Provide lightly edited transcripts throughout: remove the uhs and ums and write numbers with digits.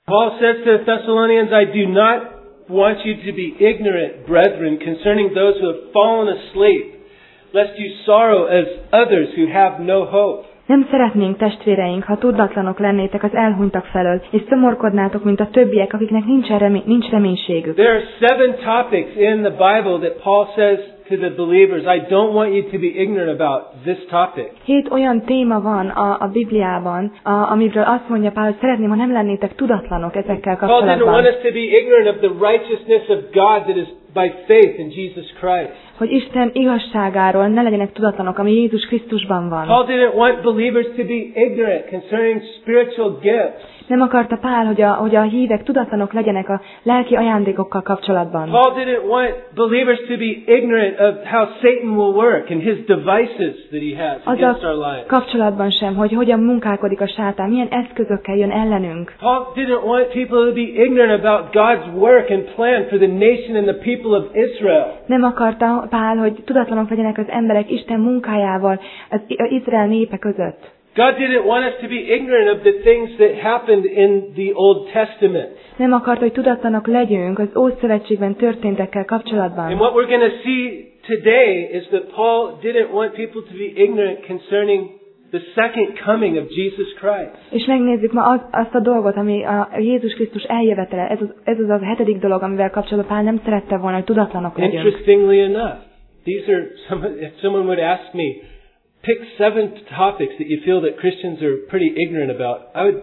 Paul says to the Thessalonians, I do not want you to be ignorant, brethren, concerning those who have fallen asleep, lest you sorrow as others who have no hope. Nem szeretnénk, testvéreink, ha tudatlanok lennétek az elhunytak felől, és szomorkodnátok, mint a többiek, akiknek nincs reménységük. There are 7 topics in the Bible that Paul says to the believers, I don't want you to be ignorant about this topic. 7 olyan téma van a Bibliában, amiről azt mondja Pál, hogy szeretném, ha nem lennétek tudatlanok ezekkel Paul didn't want kapcsolatban. us to be ignorant of the righteousness of God that is by faith in Jesus Christ. Hogy Isten igazságáról ne legyenek tudatlanok, ami Jézus Krisztusban van. Paul didn't want believers to be ignorant concerning spiritual gifts. Nem akarta Pál, hogy a hívek tudatlanok legyenek a lelki ajándékokkal kapcsolatban. Paul didn't want believers to be ignorant of how Satan will work and his devices that he has against our lives. Kapcsolatban sem, hogy hogyan munkálkodik a sátán, milyen eszközökkel jön ellenünk. Paul didn't want people to be ignorant about God's work and plan for the nation and the people of Israel. Nem akarta Pál, hogy tudatlanok legyenek az emberek Isten munkájával az Izrael népe között. God didn't want us to be ignorant of the things that happened in the Old Testament. Nem akart, hogy tudatlanok legyünk az Ószövetségben történtekkel kapcsolatban. And what we're going to see today is that Paul didn't want people to be ignorant concerning the second coming of Jesus Christ. És megnézzük ma azt a dolgot, ami a Jézus Krisztus eljövetele. Ez az a 7. dolog, amivel kapcsolatban Pál nem szerette volna, hogy tudatlanok legyünk. Interestingly enough, these are if someone would ask me, pick 7 topics that you feel that Christians are pretty ignorant about,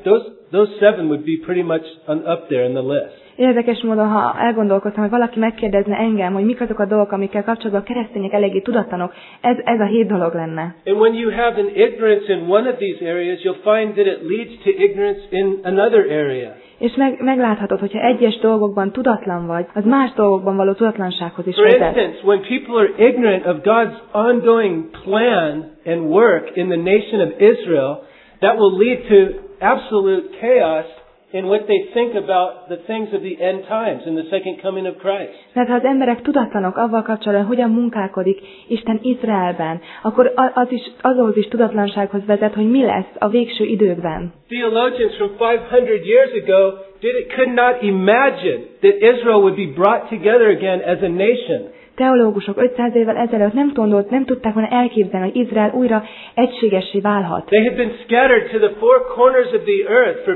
those 7 would be pretty much up there in the list. Érdekes módon, ha elgondolkoztam, hogy valaki megkérdezne engem, hogy mik azok a dolgok, amikkel kapcsolatban a keresztények eléggé tudatlanok, ez a 7 dolog lenne. And when you have an ignorance in one of these areas, you'll find that it leads to ignorance in another area. És megláthatod, hogyha egyes dolgokban tudatlan vagy, az más dolgokban való tudatlansághoz is For vezet. instance, when people are ignorant of God's ongoing plan and work in the nation of Israel, that will lead to absolute chaos in what they think about the things of the end times and the second coming of Christ. Mert ha az emberek tudatlanok avval kapcsolatban, hogyan munkálkodik Isten Izraelben, akkor azhoz is tudatlansághoz vezet, hogy mi lesz a végső időkben. Theologians from 500 years ago could not imagine that Israel would be brought together again as a nation. Teológusok 500 évvel ezelőtt nem tudták volna elképzelni, hogy Izrael újra egységessé válhat. They had been scattered to the 4 corners of the earth for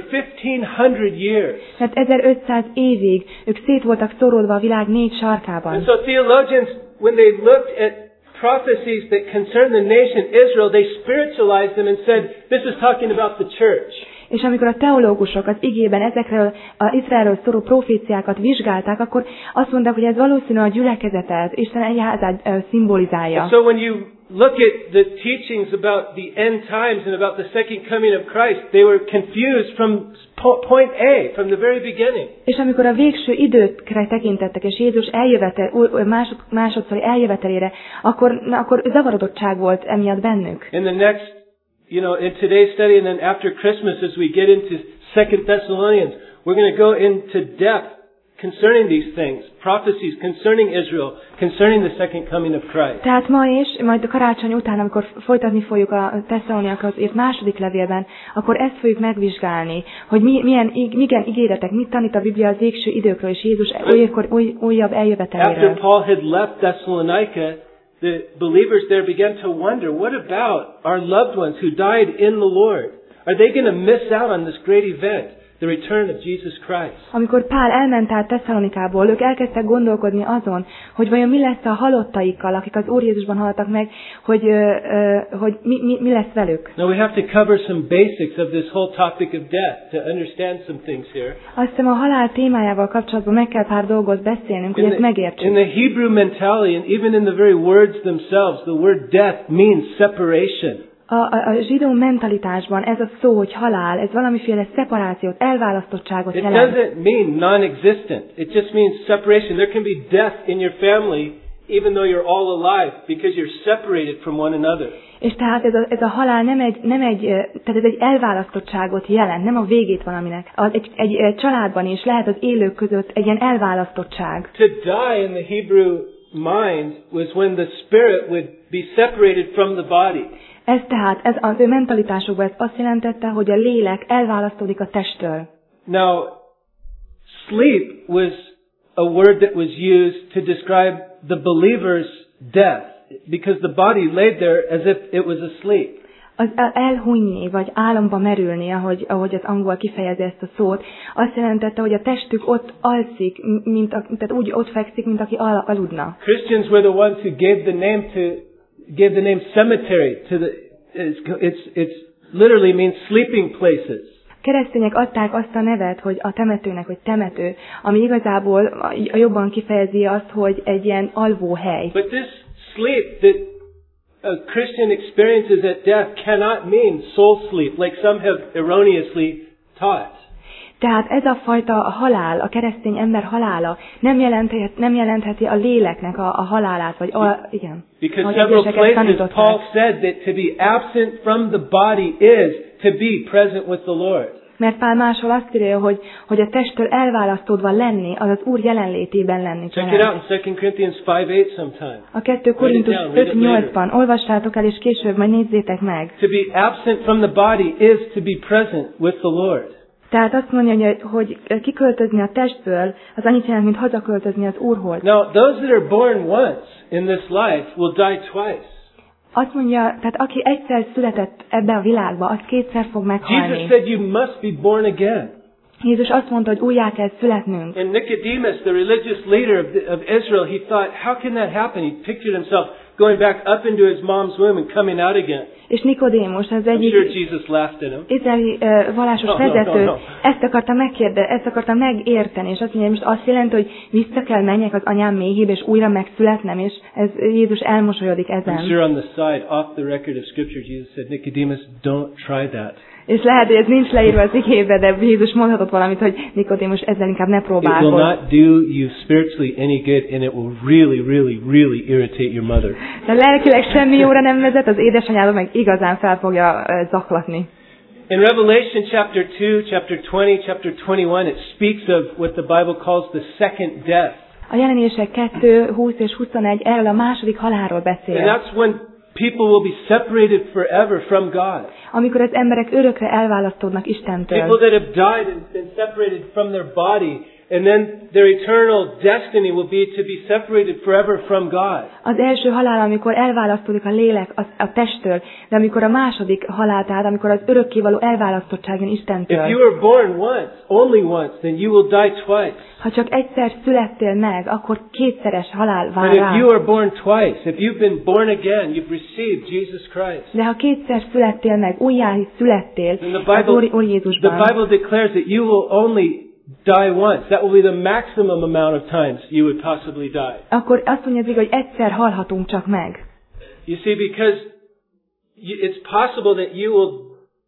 1500 years. Mert 1500 évig ők szét voltak szorulva a világ 4 sarkában. And so theologians, when they looked at prophecies that concern the nation Israel, they spiritualized them and said, this is talking about the church. És amikor a teológusok az igében ezekről az Izraelről szóló proféciákat vizsgálták, akkor azt mondták, hogy ez valószínűleg a gyülekezetet, Isten egyházát szimbolizálja. And so when you look at the teachings about the end times and about the second coming of Christ, they were confused from point A, from the very beginning. És amikor a végső időkre tekintettek, és Jézus másodszori eljövetelére, akkor zavarodottság volt emiatt bennük. In the next in today's study and then after Christmas as we get into 2 Thessalonians, we're going to go into depth concerning these things, prophecies concerning Israel, concerning the second coming of Christ. Tehát ma is, majd a karácsony után, amikor folytatni fogjuk a Tesszaloniakhoz írt második levélben, akkor ezt fogjuk megvizsgálni, hogy milyen ígéretek, mit tanít a Biblia az végső időkről, és Jézus újabb eljöveteléről. After Paul had left Thessalonica, the believers there began to wonder, what about our loved ones who died in the Lord? Are they going to miss out on this great event, the return of Jesus Christ? Amikor Pál elment át Tesszalonikából, ők elkezdtek gondolkodni azon, hogy vajon mi lesz a halottaikkal, akik az Úr Jézusban haltak meg, hogy mi lesz velük. Now we have to cover some basics of this whole topic of death to understand some things here. Azt hiszem, a halál témájával kapcsolatban meg kell pár dolgot beszélnünk, hogy ezt megértsük. In the Hebrew mentality, and even in the very words themselves, the word death means separation. A zsidó mentalitásban ez a szó, hogy halál, ez valamiféle szeparációt, elválasztottságot jelent. It doesn't mean non-existent. It just means separation. There can be death in your family even though you're all alive because you're separated from one another. És tehát ez a halál tehát ez egy elválasztottságot jelent, nem a végét valaminek. Egy családban is lehet az élők között egy ilyen elválasztottság. To die in the Hebrew mind was when the spirit would be separated from the body. Ez tehát, az ő mentalitásukban ez azt jelentette, hogy a lélek elválasztódik a testtől. Now, sleep was a word that was used to describe the believer's death, because the body laid there as if it was asleep. Az elhunyni, vagy álomba merülni, ahogy az angol kifejezi ezt a szót, azt jelentette, hogy a testük ott alszik, tehát úgy ott fekszik, mint aki aludna. Christians were the ones who gave the name cemetery to the. It's literally means sleeping places. Keresztények adták azt a nevet, hogy a temetőnek, hogy temető, ami igazából jobban kifejezi azt, hogy egy ilyen alvóhely. But this sleep that a Christian experiences at death cannot mean soul sleep, like some have erroneously taught. Tehát ez a fajta halál, a keresztény ember halála nem jelentheti a léleknek a halálát, vagy igen. Because several places Paul said that to be absent from the body is to be present with the Lord. Mert Pál máshol azt írja, hogy a testtől elválasztódva lenni, az az Úr jelenlétében lenni. Check it out in 2 Corinthians 5:8 sometime. A 2 Korintus 5:8-ban olvassátok el, és később majd nézzétek meg. To be absent from the body is to be present with the Lord. Tehát azt mondja, hogy kiköltözni a testből, az annyit jelent, mint hazaköltözni az Úrhoz. Now, those that are born once in this life will die twice. Azt mondja, tehát aki egyszer született ebbe a világba, az kétszer fog meghalni. Jesus said you must be born again. Jézus azt mondta, hogy újjá kell születnünk. And Nicodemus, the religious leader of Israel, he thought, how can that happen? He pictured himself going back up into his mom's womb and coming out again. És Nikodémus, az egyik izraeli vallásos vezető, ezt akarta megérteni, és azt mondja, most azt jelenti, hogy vissza kell menjek az anyám méhébe, és újra megszületnem, és ez Jézus elmosolyodik ezen. I'm sure on the side, off the record of Scripture, Jesus said, Nicodemus, don't try that. És lehet, hogy ez nincs leírva az igébe, de Jézus mondhatott valamit, hogy Nikodémus ezzel inkább ne próbálkozz. It will not do you spiritually any good, and it will really, really, really irritate your mother. De lelkileg semmi jóra nem vezet, az édesanyád meg igazán fel fogja zaklatni. In Revelation chapter 2, chapter 20, chapter 21, it speaks of what the Bible calls the second death. A Jelenések 2, 20 és 21 erről a második halálról beszél. And that's when people will be separated forever from God. Amikor az emberek örökre elválasztódnak Istentől. People that have died and been separated from their body, and then their eternal destiny will be to be separated forever from God. Az első halál, amikor elválasztódik a lélek a testtől, de amikor a második halál, tehát amikor az örökkévaló elválasztottság jön Istentől. If you were born once, only once, then you will die twice. Ha csak egyszer születtél meg, akkor kétszeres halál vár But rá. if you are born twice, if you've been born again, you've received Jesus Christ. De ha kétszer születtél meg, újjá születtél az Úr Jézusban. The Bible declares that you will only die once. That will be the maximum amount of times you would possibly die. Akkor azt mondja, hogy egyszer halhatunk csak meg. You see, because it's possible that you will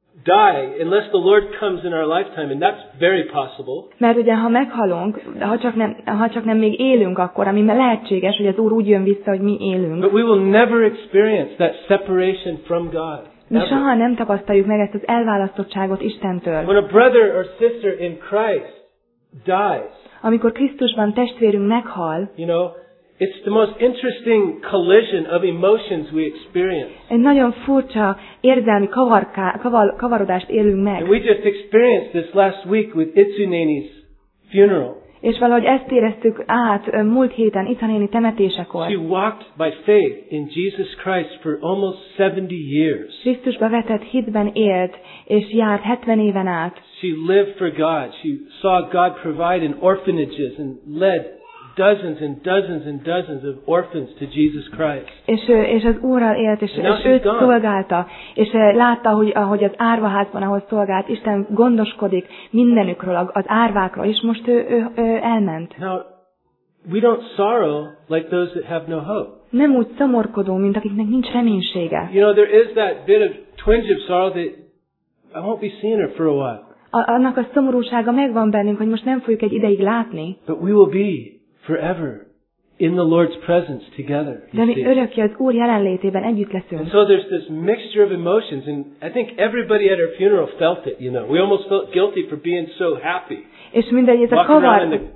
die unless the Lord comes in our lifetime, and that's very possible. Mert ugye, ha meghalunk, ha csak nem még élünk akkor, ami lehetséges, hogy az Úr úgy jön vissza, hogy mi élünk. But we will never experience that separation from God. Mi soha nem tapasztaljuk meg ezt az elválasztottságot Istentől. When a brother or sister in Christ dies, amikor Krisztusban testvérünk meghal, you know, it's the most interesting collision of emotions we experience. Egy nagyon furcsa érzelmi kavarodást élünk meg. And we just experienced this last week with Itsunene's funeral. És valahogy ezt éreztük át múlt héten Itsunéni temetésekor. She walked by faith in Jesus Christ for almost 70 years. Krisztusba vetett hitben élt, és járt 70 éven át. She lived for God. She saw God provide in orphanages and led dozens and dozens and dozens of orphans to Jesus Christ. És az Úrral élt, és őt szolgálta, és látta, hogy az árvaházban, ahol szolgált, Isten gondoskodik mindenükről, az árvákról, és most ő elment. Now, we don't sorrow like those that have no hope. Nem úgy szomorkodunk, mint akiknek nincs reménysége. You know, there is that bit of twinge of sorrow that I won't be seeing her for a while. Annak a szomorúsága megvan bennünk, hogy most nem fogjuk egy ideig látni. But we will be forever in the Lord's presence together. De mi örökké az Úr jelenlétében együtt leszünk. And so there's this mixture of emotions, and I think everybody at our funeral felt it, you know. We almost felt guilty for being so happy. És mindegy,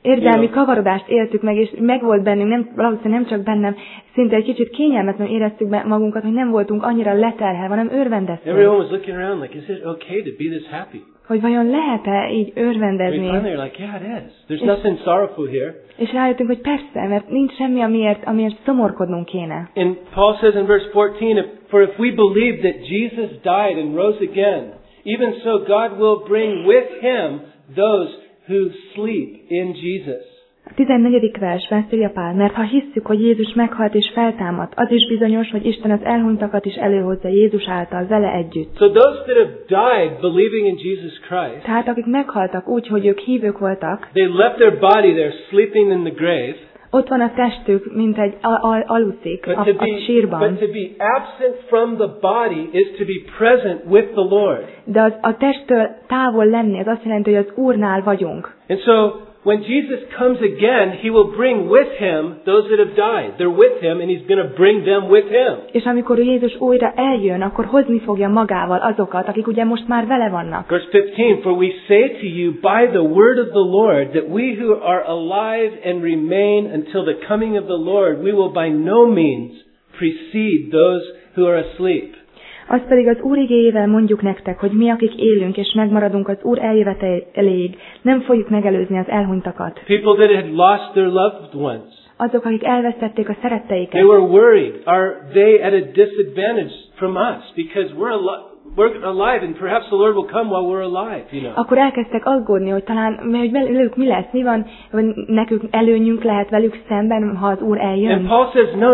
érzelmi kavarodást éltük meg, és megvolt bennünk, valószínűleg nem csak bennem, szinte egy kicsit kényelmetlenül éreztük be magunkat, hogy nem voltunk annyira leterhelve, hanem örvendeztünk. Everyone was looking around like, is it okay to be this happy? Hogy vajon lehet-e így örvendezni? Finally you're like, yeah, it is. There's nothing sorrowful here. És rájöttünk, hogy persze, mert nincs semmi, amiért szomorkodnunk kéne. And Paul says in verse 14, for if we believe that Jesus died and rose again, even so God will bring with him those who sleep in Jesus. A 14. versben ezt írja Pál, mert ha hisszük, hogy Jézus meghalt és feltámadt, az is bizonyos, hogy Isten az elhunytakat is előhozza Jézus által vele együtt. So those that have died believing in Jesus Christ, Tehát akik meghaltak úgy, hogy ők hívők voltak, they left their body there sleeping in the grave. ott van a testük, mint egy aluszik a sírban. But to be absent from the body is to be present with the Lord. De a testtől távol lenni, az azt jelenti, hogy az Úrnál vagyunk. And so when Jesus comes again, he will bring with him those that have died. They're with him and he's going to bring them with him. És amikor Jézus újra eljön, akkor hozni fogja magával azokat, akik ugye most már vele vannak. Verse 15, for we say to you by the word of the Lord that we who are alive and remain until the coming of the Lord, we will by no means precede those who are asleep. Azt pedig az Úr igéjével mondjuk nektek, hogy mi, akik élünk és megmaradunk az Úr eljöveteléig, nem fogjuk megelőzni az elhunytakat. People that had lost their loved ones. Azok, akik elvesztették a szeretteiket. They were worried. Are they at a disadvantage from us? Because we're alive and perhaps the Lord will come while we're alive, you know. Akkor elkezdtek aggódni, hogy talán hogy velük mi lesz, mi van, hogy nekünk előnyünk lehet velük szemben, ha az Úr eljön. And Paul says, no,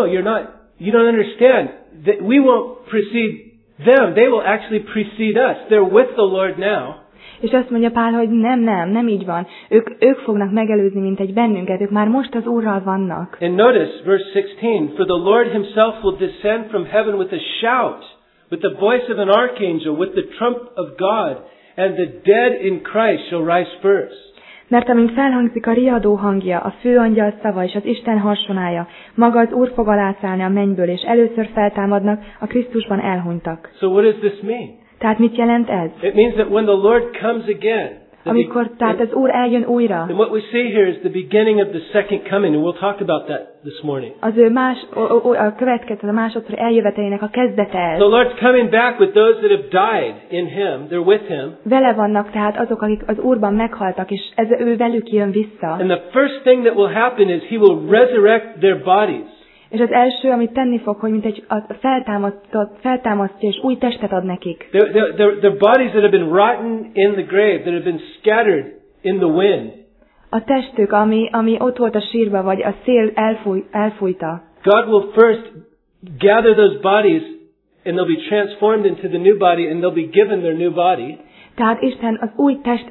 you don't understand. That we won't precede them. They will actually precede us. They're with the Lord now. És azt mondja Pál, hogy nem így van. Ők fognak megelőzni, mint egy bennünket. Ők már most az Úrral vannak. And notice verse 16. For the Lord himself will descend from heaven with a shout, with the voice of an archangel, with the trump of God, and the dead in Christ shall rise first. Mert amint felhangzik a riadó hangja, a főangyal szava és az Isten harsonája, maga az Úr fog alászállni a mennyből, és először feltámadnak a Krisztusban elhunytak. So what does this mean? Tehát mit jelent ez? It means that when the Lord comes again, amikor tehát az Úr eljön újra. And what we see here is the beginning of the second coming, and we'll talk about that this morning. Az ő a következő, a másodszor eljövetelének a kezdete ez. The Lord's coming back with those that have died in Him. They're with Him. Vele vannak tehát azok, akik az Úrban meghaltak, és ő velük jön vissza. And the first thing that will happen is He will resurrect their bodies. És az első, amit tenni fog, hogy mint egy feltámasztja és új testet ad nekik. Their bodies that have been rotten in the grave, that have been scattered in the wind. A testük, ami ott volt a sírba, vagy a szél elfújta. God will first gather those bodies and they'll be transformed into the new body and they'll be given their new body. Tehát Isten az új test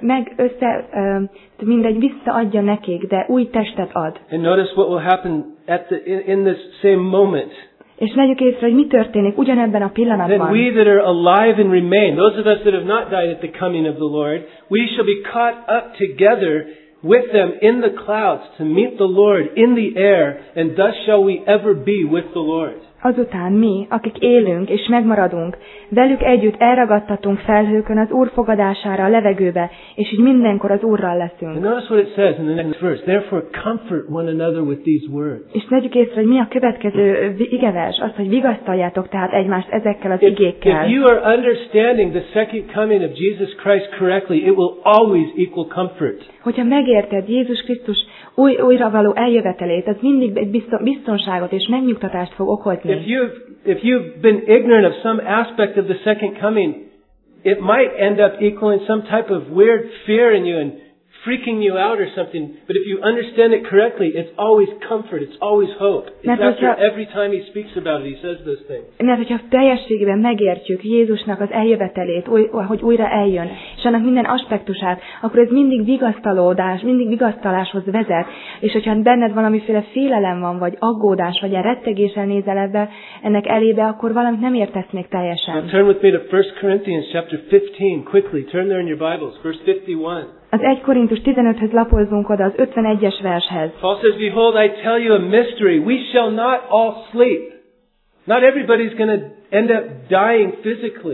mindegy visszaadja nekik, de új testet ad. And notice what will happen in this same moment. És vegyük észre, hogy mi történik ugyanebben a pillanatban. Then we that are alive and remain, those of us that have not died at the coming of the Lord, we shall be caught up together with them in the clouds to meet the Lord in the air, and thus shall we ever be with the Lord. Azután mi, akik élünk és megmaradunk, velük együtt elragadtatunk felhőkön az Úr fogadására a levegőbe, és így mindenkor az Úrral leszünk. And notice what it says in the next verse. Therefore comfort one another with these words. És vegyük észre, hogy mi a következő igevers, az, hogy vigasztaljátok tehát egymást ezekkel az igékkel. If you are understanding the second coming of Jesus Christ correctly, it will always equal comfort. Hogyha megérted Jézus Krisztus újra való eljövetelét, az mindig egy biztonságot és megnyugtatást fog okozni. If you've been ignorant of some aspect of the second coming, it might end up equaling some type of weird fear in you and freaking you out or something. But if you understand it correctly, it's always comfort, it's always hope. It's after every time He speaks about it, He says those things. Mert hogyha teljességében megértjük Jézusnak az eljövetelét, hogy újra eljön, és annak minden aspektusát, akkor ez mindig mindig vigasztaláshoz vezet, és hogyha benned valamiféle félelem van, vagy aggódás, vagy ilyen rettegéssel nézel ebbe, ennek elébe, akkor valamit nem értesz még teljesen. Now turn with me to 1 Corinthians chapter 15, quickly. Turn there in your Bibles, verse 51. Az 1 Korintus 15-höz lapozzunk oda, az 51-es vershez. Paul says, behold, I tell you a mystery. We shall not all sleep. Not everybody's going to end up dying physically.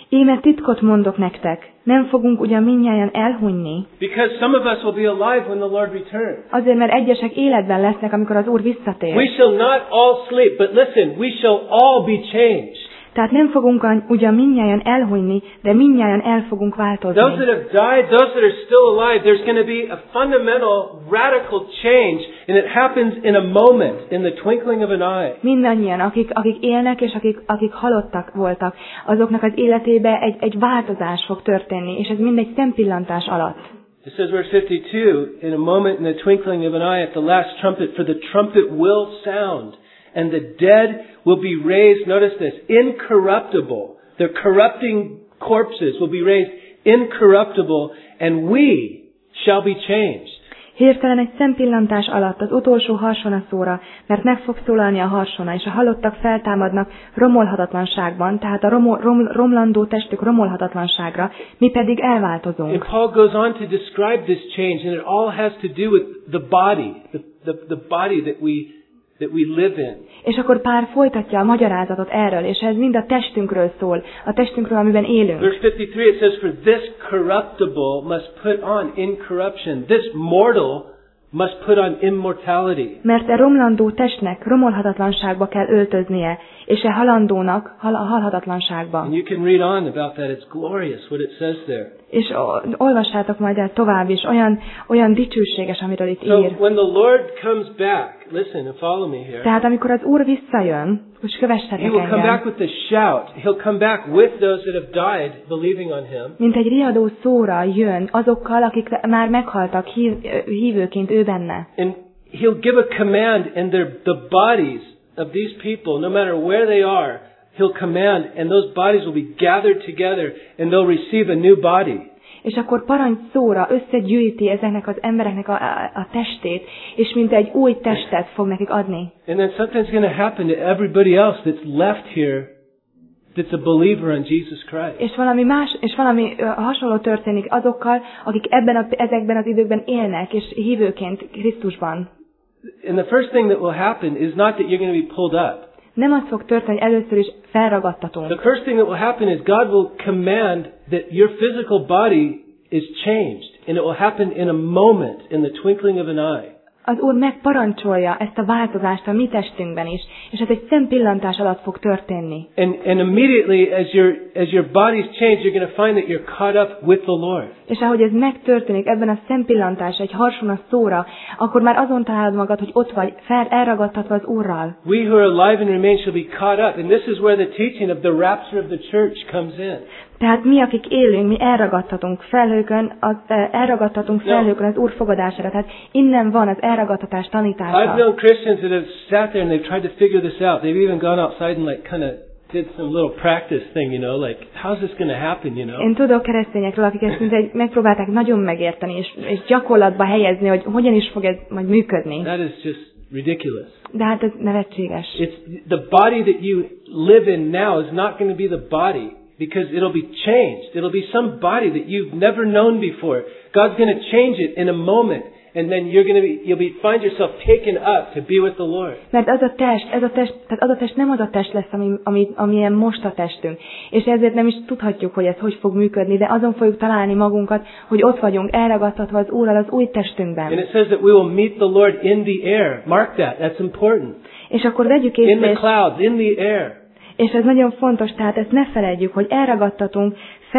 Íme titkot mondok nektek, nem fogunk ugyan mindnyájan elhunyni. Because some of us will be alive when the Lord returns. Azért, mert egyesek életben lesznek, amikor az Úr visszatér. We shall not all sleep, but listen, we shall all be changed. Tehát nem fogunk ugyan mindnyájan elhunyni, de mindnyájan el fogunk változni. Those that have died, those that are still alive, there's going to be a fundamental, radical change, and it happens in a moment, in the twinkling of an eye. Mindannyian, akik élnek és akik halottak voltak, azoknak az életébe egy változás fog történni, és ez mindegy szempillantás alatt. It says, verse 52, in a moment, in the twinkling of an eye, at the last trumpet, for the trumpet will sound, and the dead will be raised, notice this, incorruptible. Their corrupting corpses will be raised incorruptible, and we shall be changed. Hirtelen egy szempillantás alatt az utolsó harsona szóra, mert meg fog szólalni a harsona, és a halottak feltámadnak romolhatatlanságban, tehát a romlandó testük romolhatatlanságra, mi pedig elváltozunk. And Paul goes on to describe this change, and it all has to do with the body, the body that we live in. És akkor Pál folytatja a magyarázatot erről, és ez mind a testünkről szól, a testünkről, amiben élünk. Verse 53, it says, for this corruptible must put on incorruption. This mortal must put on immortality. Mert a romlandó testnek romolhatatlanságba kell öltöznie, és a halandónak halhatatlanságba. And you can read on about that. It's glorious what it says there. És olvassátok majd el tovább is, olyan dicsőséges, amiről itt So ír. when the Lord comes back, listen and follow me here. Tehát amikor az Úr visszajön, és He kövessetek will come back engem, with a shout. He'll come back with those that have died believing on Him. mint egy riadó szóra jön azokkal, akik már meghaltak hívőként ő benne. And He'll give a command, and the bodies of these people, no matter where they are, He'll command, and those bodies will be gathered together, and they'll receive a new body. És akkor parancs szóra összegyűjti ezeknek az embereknek a testét, és mint egy új testet fog nekik adni. And then something's going to happen to everybody else that's left here that's a believer in Jesus Christ. És valami hasonló történik azokkal, akik ezekben az időkben élnek, és hívőként Krisztusban. And the first thing that will happen is not that you're going to be pulled up. Nem az fog történni, hogy először is felragadtatunk. The first thing that will happen is God will command that your physical body is changed. And it will happen in a moment, in the twinkling of an eye. Az Úr megparancsolja ezt a változást a mi testünkben is, és ez egy szempillantás alatt fog történni. And immediately as your body's changed, you're going to find that you're caught up with the Lord. És ahogy ez megtörténik ebben a szempillantás egy harsona szóra, akkor már azon találod magad, hogy ott vagy, elragadtatva az Úrral. We who are alive and remain shall be caught up. And this is where the teaching of the rapture of the church comes in. Tehát mi, akik élünk, mi elragadtatunk felhőkön az Úr fogadására. Tehát innen van az elragadtatás tanítása. I've known Christians that have sat there and they've tried to figure this out. They've even gone outside and like kind of did some little practice thing, you know, like how's this going to happen, you know? Én tudok keresztényekről, akik ezt megpróbálták nagyon megérteni, és gyakorlatba helyezni, hogy hogyan is fog ez majd működni. That is just ridiculous. De hát ez nevetséges. It's the body that you live in now is not going to be the body. Because it'll be changed. It'll be some body that you've never known before. God's going to change it in a moment. And then you'll find yourself taken up to be with the Lord. Mert az a test nem az a test lesz, amilyen most a testünk. És ezért nem is tudhatjuk, hogy ez hogy fog működni, de azon fogjuk találni magunkat, hogy ott vagyunk elragadtatva az Úrral az új testünkben. And it says that we will meet the Lord in the air. Mark that. That's important. És akkor vegyük In the észre, clouds, in the air. és ez nagyon fontos, tehát ezt ne feledjük, hogy elragadtatunk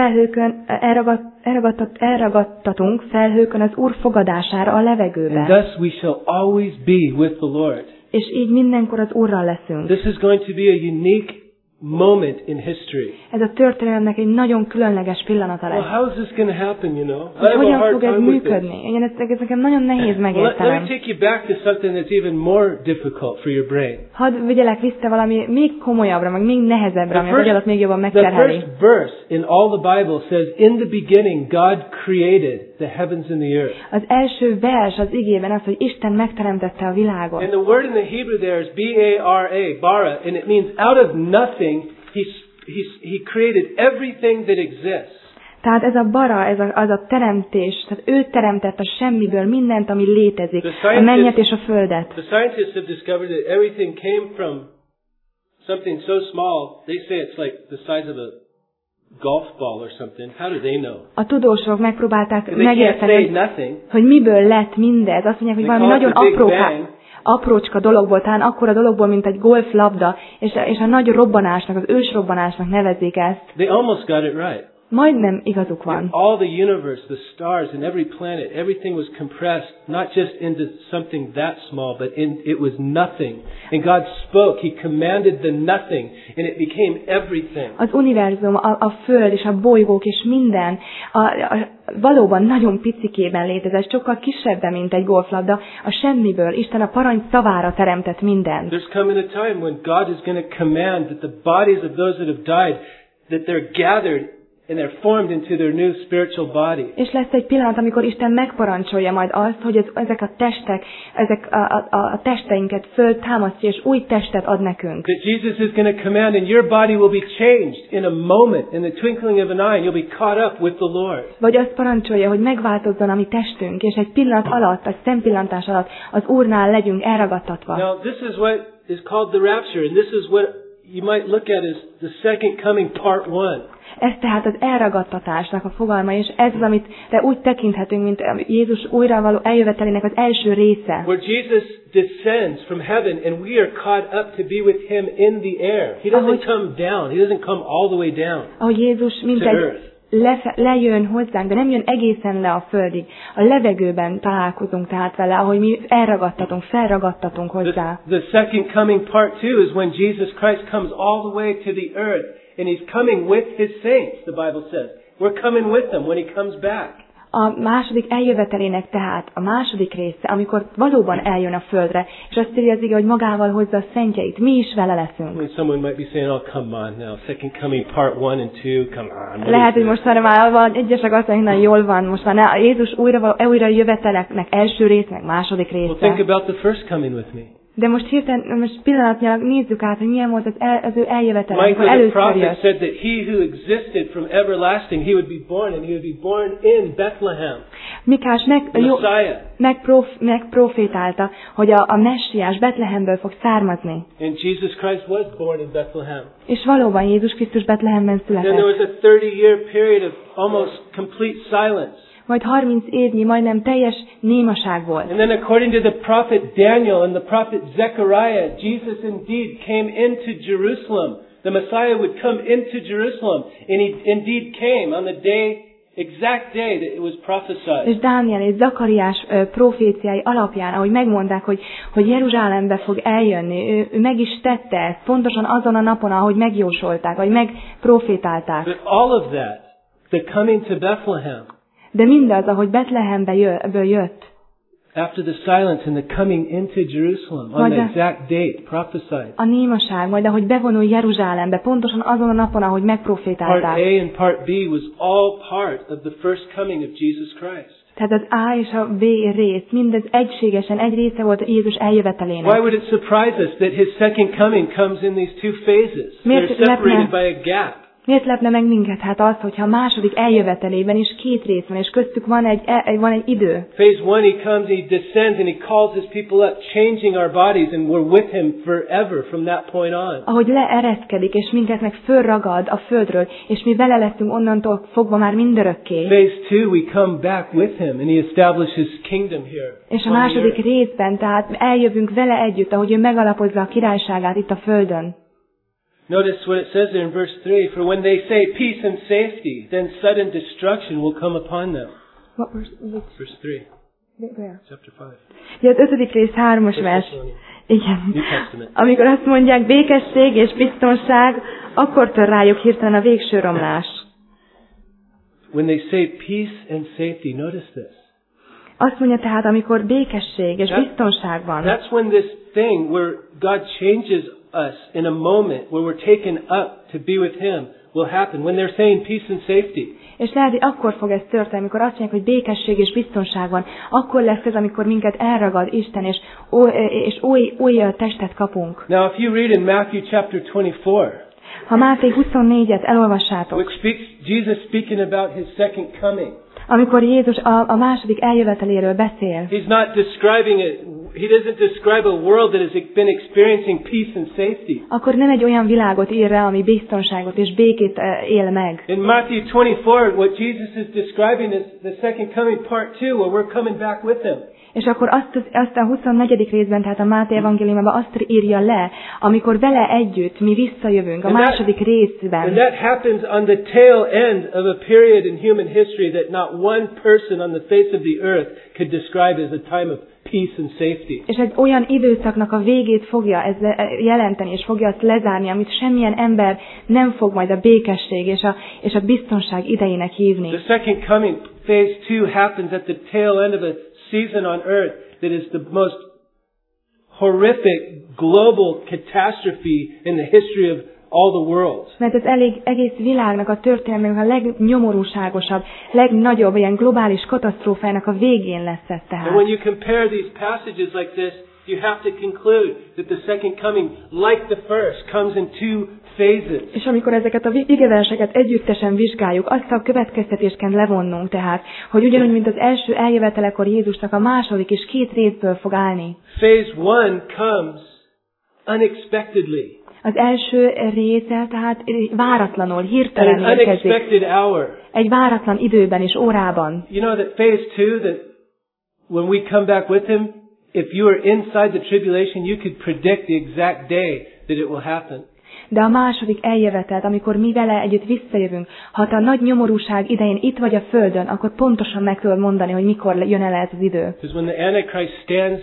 felhőkön az Úr fogadására a levegőben. And thus we shall always be with the Lord. És így mindenkor az Úrral leszünk. This is going to be a unique moment in history. Ez a történelemnek egy nagyon különleges pillanata Well, lesz. how is this going to happen, you know? I Hogy have a hogyan hard fog ez time with this. működni? Igen, ez nekem nagyon nehéz Let me megértenem. take you back to something that's even more difficult for your brain. Hadd vigyelek vissza valami még komolyabbra, meg még nehezebbre, ami a agyadat még jobban The megterheli. first verse in all the Bible says, in the beginning God created the heavens and the earth. Az első vers az igében az, hogy Isten megteremtette a világot. And the word in the Hebrew there is B-A-R-A, bara, and it means out of nothing, he created everything that exists. Tehát ez a bara, az a teremtés, tehát ő teremtett a semmiből mindent, ami létezik, a mennyet és a földet. The scientists have discovered that everything came from something so small, they say it's like the size of a golf ball or something, how do they know? A tudósok megpróbálták They can't say megérteni, nothing. hogy miből lett mindez. Azt mondják, hogy They valami call it nagyon the Big Bang. aprócska dologból, talán akkora dologból, mint egy golflabda, és a nagy robbanásnak, az ősrobbanásnak nevezik ezt. They almost got it right. Majdnem igazuk van. All the universe, the stars and every planet, everything was compressed, not just into something that small, but it was nothing. And God spoke, He commanded the nothing, and it became everything. Az univerzum, a föld és a bolygók és minden valóban nagyon picikében létezett, sokkal kisebben, mint egy golflabda, a semmiből. Isten a parancs szavára teremtett mindent. There's coming a time when God is going to command that the bodies of those that have died, that they're gathered and they're formed into their new spiritual body. És lesz egy pillanat, amikor Isten megparancsolja majd azt, hogy ezek a testek, ezek a testeinket föltámasztja, és új testet ad nekünk. That Jesus is going to command and your body will be changed in a moment, in the twinkling of an eye, and you'll be caught up with the Lord. Vagy azt parancsolja, hogy megváltozzon a mi testünk, és egy pillanat alatt, egy szempillantás alatt az Úrnál legyünk elragadtatva. Now, this is what is called the rapture, and this is what you might look at as the second coming, part 1. Ez tehát az elragadtatásnak a fogalma, és ez az, amit úgy tekinthetünk, mint Jézus újra való eljövetelének az első része. Where Jesus descends from heaven and we are caught up to be with Him in the air. He doesn't come down. He doesn't come all the way down. Ahogy Jézus lejön hozzánk, de nem jön egészen le a földig. A levegőben találkozunk tehát vele, ahogy mi elragadtatunk, felragadtatunk hozzá. The second coming part 2 is when Jesus Christ comes all the way to the earth. And He's coming with His saints, the Bible says. We're coming with Him when He comes back. A második eljövetelének tehát a második része, amikor valóban eljön a földre, és azt írja az ige, hogy magával hozza a szentjeit, mi is vele leszünk. Someone might be saying, oh, come on now, second coming part 1 and 2, come on. Lehet, hogy most már van, egyesek azt mondják, hogy jól van, most már Jézus újra jöveteleknek első rész, meg második része. Well, think about the first coming with me. De most hirtelen, most pillanatnyilag nézzük át, hogy milyen volt az ő eljövetele, amikor Michael the először prophet jött. said that he who existed from everlasting, he would be born, and he would be born in Bethlehem. Mikás megprofétálta, hogy a messiás Betlehemből fog származni. And Jesus Christ was born in Bethlehem. És valóban Jézus Krisztus Betlehemben Then there was született. a 30-year period of almost complete silence. Majd 30 évnyi, majdnem teljes némaság volt. And then according to the prophet Daniel and the prophet Zechariah, Jesus indeed came into Jerusalem. The Messiah would come into Jerusalem. And He indeed came on the exact day that it was prophesied. És Dániel és Zakariás proféciái alapján, ahogy megmondták, hogy Jeruzsálembe fog eljönni, ő meg is tette ezt, pontosan azon a napon, ahogy megjósolták, vagy megprofétálták. But all of that, the coming to Bethlehem, de mindaz, ahogy Betlehemből jött, after the silence and the coming into Jerusalem on the exact date prophesied. A némaság, majd ahogy bevonul Jeruzsálembe, pontosan azon a napon, ahogy Part megprofétálták. A and Part B was all part of the first coming of Jesus Christ. Tehát az A és a B rész, mindez egységesen egy része volt Jézus eljövetelének. Why would it surprise us that His second coming comes in these two phases? They're separated by a gap. Miért lepne meg minket hát az, hogyha a második eljövetelében is két rész van, és köztük van egy idő. Phase 1, He comes, He descends, and He calls His people up, changing our bodies, and we're with Him forever from that point on. Ahogy leereszkedik, és minket meg fölragad a földről, és mi vele leszünk onnantól fogva már mindörökké. Phase 2, we come back with Him, and He establishes His kingdom here. És a második részben, tehát eljövünk vele együtt, ahogy ő megalapozza a királyságát itt a földön. Notice what it says there in verse 3, for when they say peace and safety, then sudden destruction will come upon them. What verse? Verse 3. Where? Chapter 5. Ja, az 5. rész 3-as vers. Igen. New Testament. Amikor azt mondják békesség és biztonság, akkor tör rájuk hirtelen a végső romlás. When they say peace and safety, notice this. Azt mondja tehát, amikor békesség és biztonság van. That's when this thing where God changes us in a moment where we're taken up to be with Him will happen. When they're saying peace and safety. És lehet, hogy akkor fog ez történni, amikor azt mondják, hogy békesség és biztonság van, akkor lesz ez, amikor minket elragad Isten, és új testet kapunk. Now, if you read in Matthew chapter 24, ha Máté 24-et elolvassátok, which speaks Jesus speaking about His second coming. Amikor Jézus a második eljöveteléről beszél, He's not describing it He doesn't describe a world that has been experiencing peace and safety. Akkor nem egy olyan világot ír rá, ami biztonságot és békét él meg. In Matthew 24, what Jesus is describing is the second coming part 2, where we're coming back with him. És akkor azt a 24. részben, tehát a Máté evangéliumában azt írja le, amikor vele együtt mi visszajövünk a második részben. And that happens on the tail end of a period in human history that not one person on the face of the earth could describe as a time of peace and safety. És egy olyan időszaknak a végét fogja ez jelenteni, és fogja azt lezárni, amit semmilyen ember nem fog majd a békesség és a biztonság idejének hívni. The second coming, phase 2, happens at the tail end of a season on earth that is the most horrific global catastrophe in the history of all the world. Mert ez egész világnak a történelmének a legnyomorúságosabb, legnagyobb ilyen globális katasztrófának a végén lesz ez tehát. And when you compare these passages like this, you have to conclude that the second coming, like the first, comes in two phases. És amikor ezeket a igeverseket együttesen vizsgáljuk, azt a következtetést kell levonnunk tehát, hogy ugyanúgy, mint az első eljövetelekor Jézusnak, a második is 2 részből fog állni. Phase 1 comes unexpectedly. Az első része tehát váratlanul, hirtelen An érkezik. unexpected hour. Egy váratlan időben és órában. You know that phase 2, that when we come back with him, if you are inside the tribulation, you could predict the exact day that it will happen. De a második eljövetelt, amikor mi vele együtt visszajövünk, ha te a nagy nyomorúság idején itt vagy a földön, akkor pontosan meg tudod mondani, hogy mikor jön el ez az idő. Because when the Antichrist stands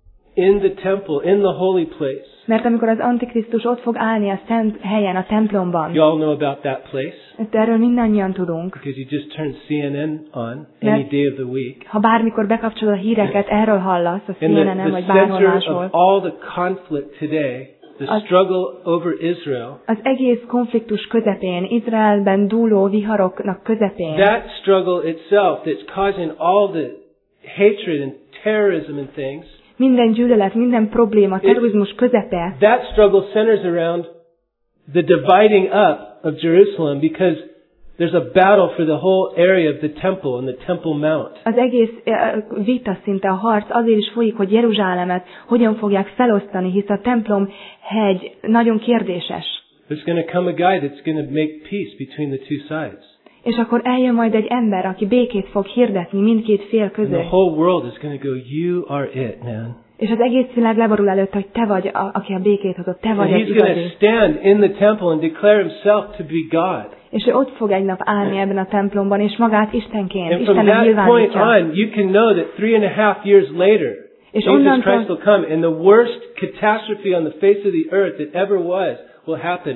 in the temple, in the holy place. Mert amikor az Antikrisztus ott fog állni a szent helyen, a templomban. You all know about that place. Erről mindannyian tudunk. Because you just turn CNN on any day of the week. Ha bármikor bekapcsolod a híreket, erről hallasz a CNN-en vagy bárhol máshol. máshol. Of all the conflict today, the struggle over Israel. Az egész konfliktus közepén, Izraelben dúló viharoknak közepén. That struggle itself that's causing all the hatred and terrorism and things. Minden gyűlölet, minden probléma, terrorizmus közepe. That struggle centers around the dividing up of Jerusalem, because there's a battle for the whole area of the temple and the Temple Mount. Az egész vita szinte, a harc azért is folyik, hogy Jeruzsálemet hogyan fogják felosztani, hisz a templom hegy nagyon kérdéses. There's going to come a guy that's going to make peace between the two sides. És akkor eljön majd egy ember, aki békét fog hirdetni mindkét fél között. And the whole world is going to go, you are it, man. És az egész világ leborul előtt, hogy te vagy, aki a békét hozott, te vagy az he's going to igazi. stand in the temple and declare himself to be God. És ő ott fog egy nap állni ebben a templomban, és magát Istenként, And from Istennek that point nyilvánítja. on, you can know that 3.5 years later, Jesus Christ will come, and the worst catastrophe on the face of the earth that ever was will happen.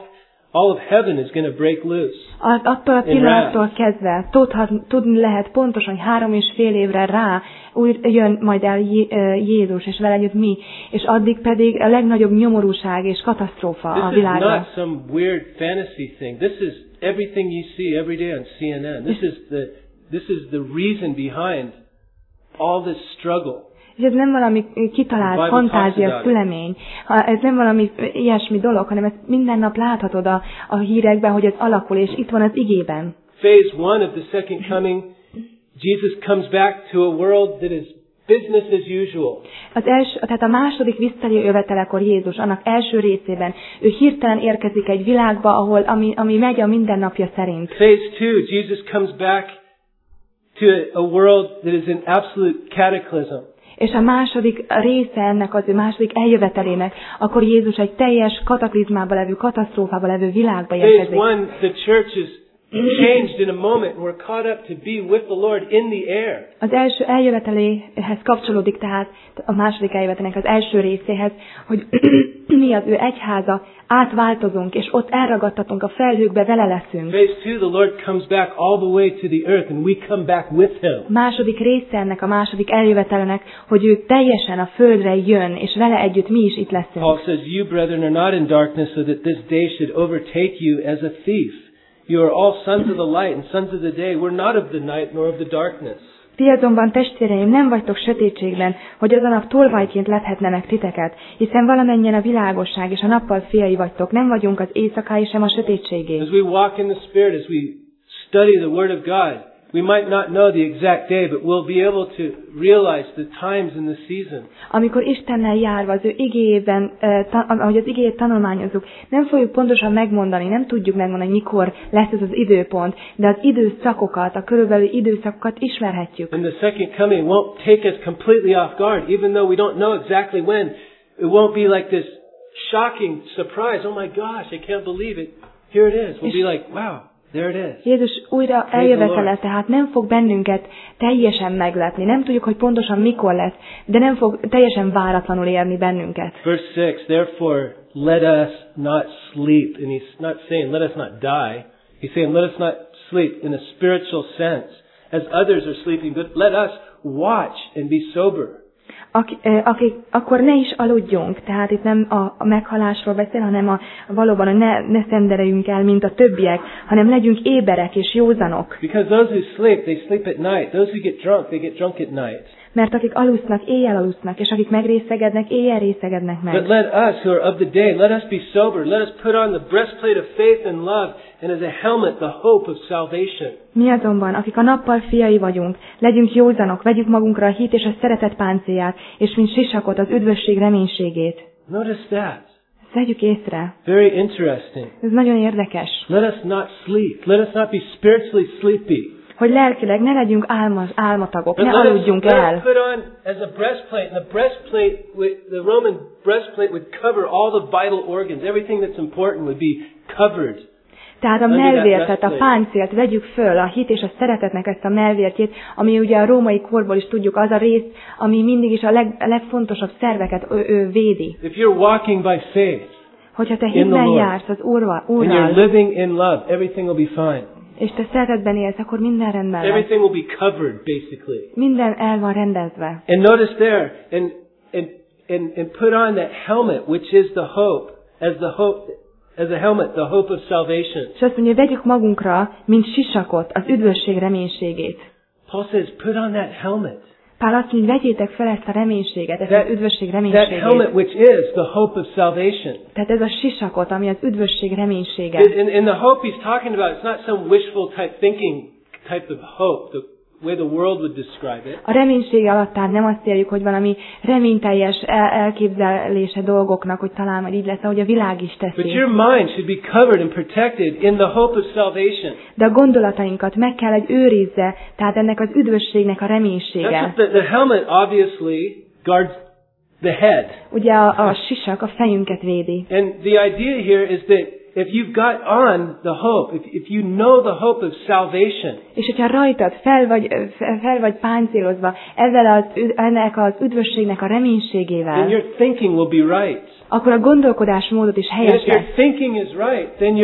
All of heaven is going to break loose. Attól a pillanattól kezdve tudni lehet pontosan, hogy 3,5 évre rá úgy jön majd el Jézus, és vele együtt mi, és addig pedig a legnagyobb nyomorúság és katasztrófa a világra. This is not some weird fantasy thing. This is everything you see every day on CNN. This is the reason behind all this struggle. És ez nem valami kitalált fantázia szülemény, ez nem valami ilyesmi dolog, hanem ezt minden nap láthatod a hírekben, hogy ez alakul, és itt van az igében. Phase 1 of the second coming, Jesus comes back to a world that is business as usual. Tehát a második visszajövetelekor Jézus, annak első részében, ő hirtelen érkezik egy világba, ahol ami megy a mindennapja szerint. Phase 2, Jesus comes back to a world that is in absolute cataclysm. És a második része ennek az ő második eljövetelének, akkor Jézus egy teljes kataklizmába levő, katasztrófába levő világba érkezik. Phase 1, the church is changed in a moment. We're caught up to be with the Lord in the air. Az első eljöveteléhez kapcsolódik tehát a második eljövetelének az első részéhez, hogy mi az ő egyháza, átváltozunk, és ott elragadtatunk a felhőkbe, vele leszünk. Phase 2, the Lord comes back all the way to the earth, and we come back with Him. Második része ennek a második eljövetelének, hogy ő teljesen a földre jön, és vele együtt mi is itt leszünk. Paul says, you brethren are not in darkness, so that this day should overtake you as a thief. You are all sons of the light and sons of the day. We're not of the night nor of the darkness. Ti azonban, testvéreim, nem vagytok sötétségben, hogy az a nap tolvajként lephetne meg titeket, hiszen valamennyien a világosság és a nappal fiai vagytok, nem vagyunk az éjszakái sem a sötétségé. As we walk in the Spirit, as we study the Word of God, We might not know the exact day, but we'll be able to realize the times and the seasons. Amikor Istennel járva az ő igéjében, ahogy az igéjét tanulmányozzuk, nem fogjuk pontosan megmondani, nem tudjuk megmondani, mikor lesz ez az időpont, de az időszakokat, a körülbelül időszakokat ismerhetjük. And the second coming won't take us completely off guard, even though we don't know exactly when. It won't be like this shocking surprise. Oh my gosh, I can't believe it. Here it is. We'll be like, wow. There it is. Jézus újra eljövetele, tehát nem fog bennünket teljesen meglepni. Nem tudjuk, hogy pontosan mikor lesz, de nem fog teljesen váratlanul érni bennünket. Verse 6, therefore let us not sleep. And he's not saying let us not die. He's saying let us not sleep in a spiritual sense, as others are sleeping, but let us watch and be sober. Akkor ne is aludjunk, tehát itt nem a meghalásról beszél, hanem valóban, hogy ne szendereljünk el, mint a többiek, hanem legyünk éberek és józanok. Because those who sleep, they sleep at night. Those who get drunk, they get drunk at night. Mert akik alusznak, éjjel alusznak, és akik megrészegednek, éjjel részegednek meg. But let us who are of the day, let us be sober. Let us put on the breastplate of faith and love, and as a helmet the hope of salvation. Mi azonban, akik a nappal fiai vagyunk, legyünk józanok, vegyük magunkra a hit és a szeretet páncélját, és mint sisakot az üdvösség reménységét. Notice that. Ezt vegyük észre. Very interesting. Ez nagyon érdekes. Let us not sleep. Let us not be spiritually sleepy. Hogy lelkileg ne legyünk álmatagok, ne aludjunk el. Let us put on as a breastplate, and the breastplate, the Roman breastplate would cover all the vital organs. Everything that's important would be covered. Tehát a mellvértet, a páncélt vegyük föl, a hit és a szeretetnek ezt a mellvértjét, ami ugye a római korból is tudjuk, az a rész, ami mindig is a legfontosabb szerveket védi. If you're walking by faith, hogyha te hitben jársz az Úrral, and you're living in love, everything will be fine. És te szeretetben élsz, akkor minden rendben lesz. Everything will be covered, basically. Minden el van rendezve. And notice there, and put on that helmet, which is the hope, as a helmet, the hope of salvation. És azt mondja, vegyük magunkra, mint sisakot, az üdvösség reménységét. Paul says, put on that helmet. Pál azt mondja, vegyétek fel ezt a reménységet, ezt az üdvösség reménységét. That helmet which is the hope of salvation. Tehát ez a sisakot, ami az üdvösség reménysége. And the hope he's talking about, it's not some wishful type thinking type of hope, the way the world would describe it. A reménység alatt tehát nem azt érjük, hogy valami reményteljes elképzelése dolgoknak, hogy talán majd így lesz, ahogy a világ is teszi. But your mind should be covered and protected in the hope of salvation. De a gondolatainkat meg kell, hogy őrizze, tehát ennek az üdvösségnek a reménysége. The helmet obviously guards the head. Ugye a sisak a fejünket védi. And the idea here is that if you've got on the hope, if you know the hope of salvation, és hogyha rajtad fel vagy páncélozva ennek az üdvösségnek a reménységével, then your thinking will be right. Akkor a gondolkodásmódot is helyes lesz. If your lesz. thinking is right, then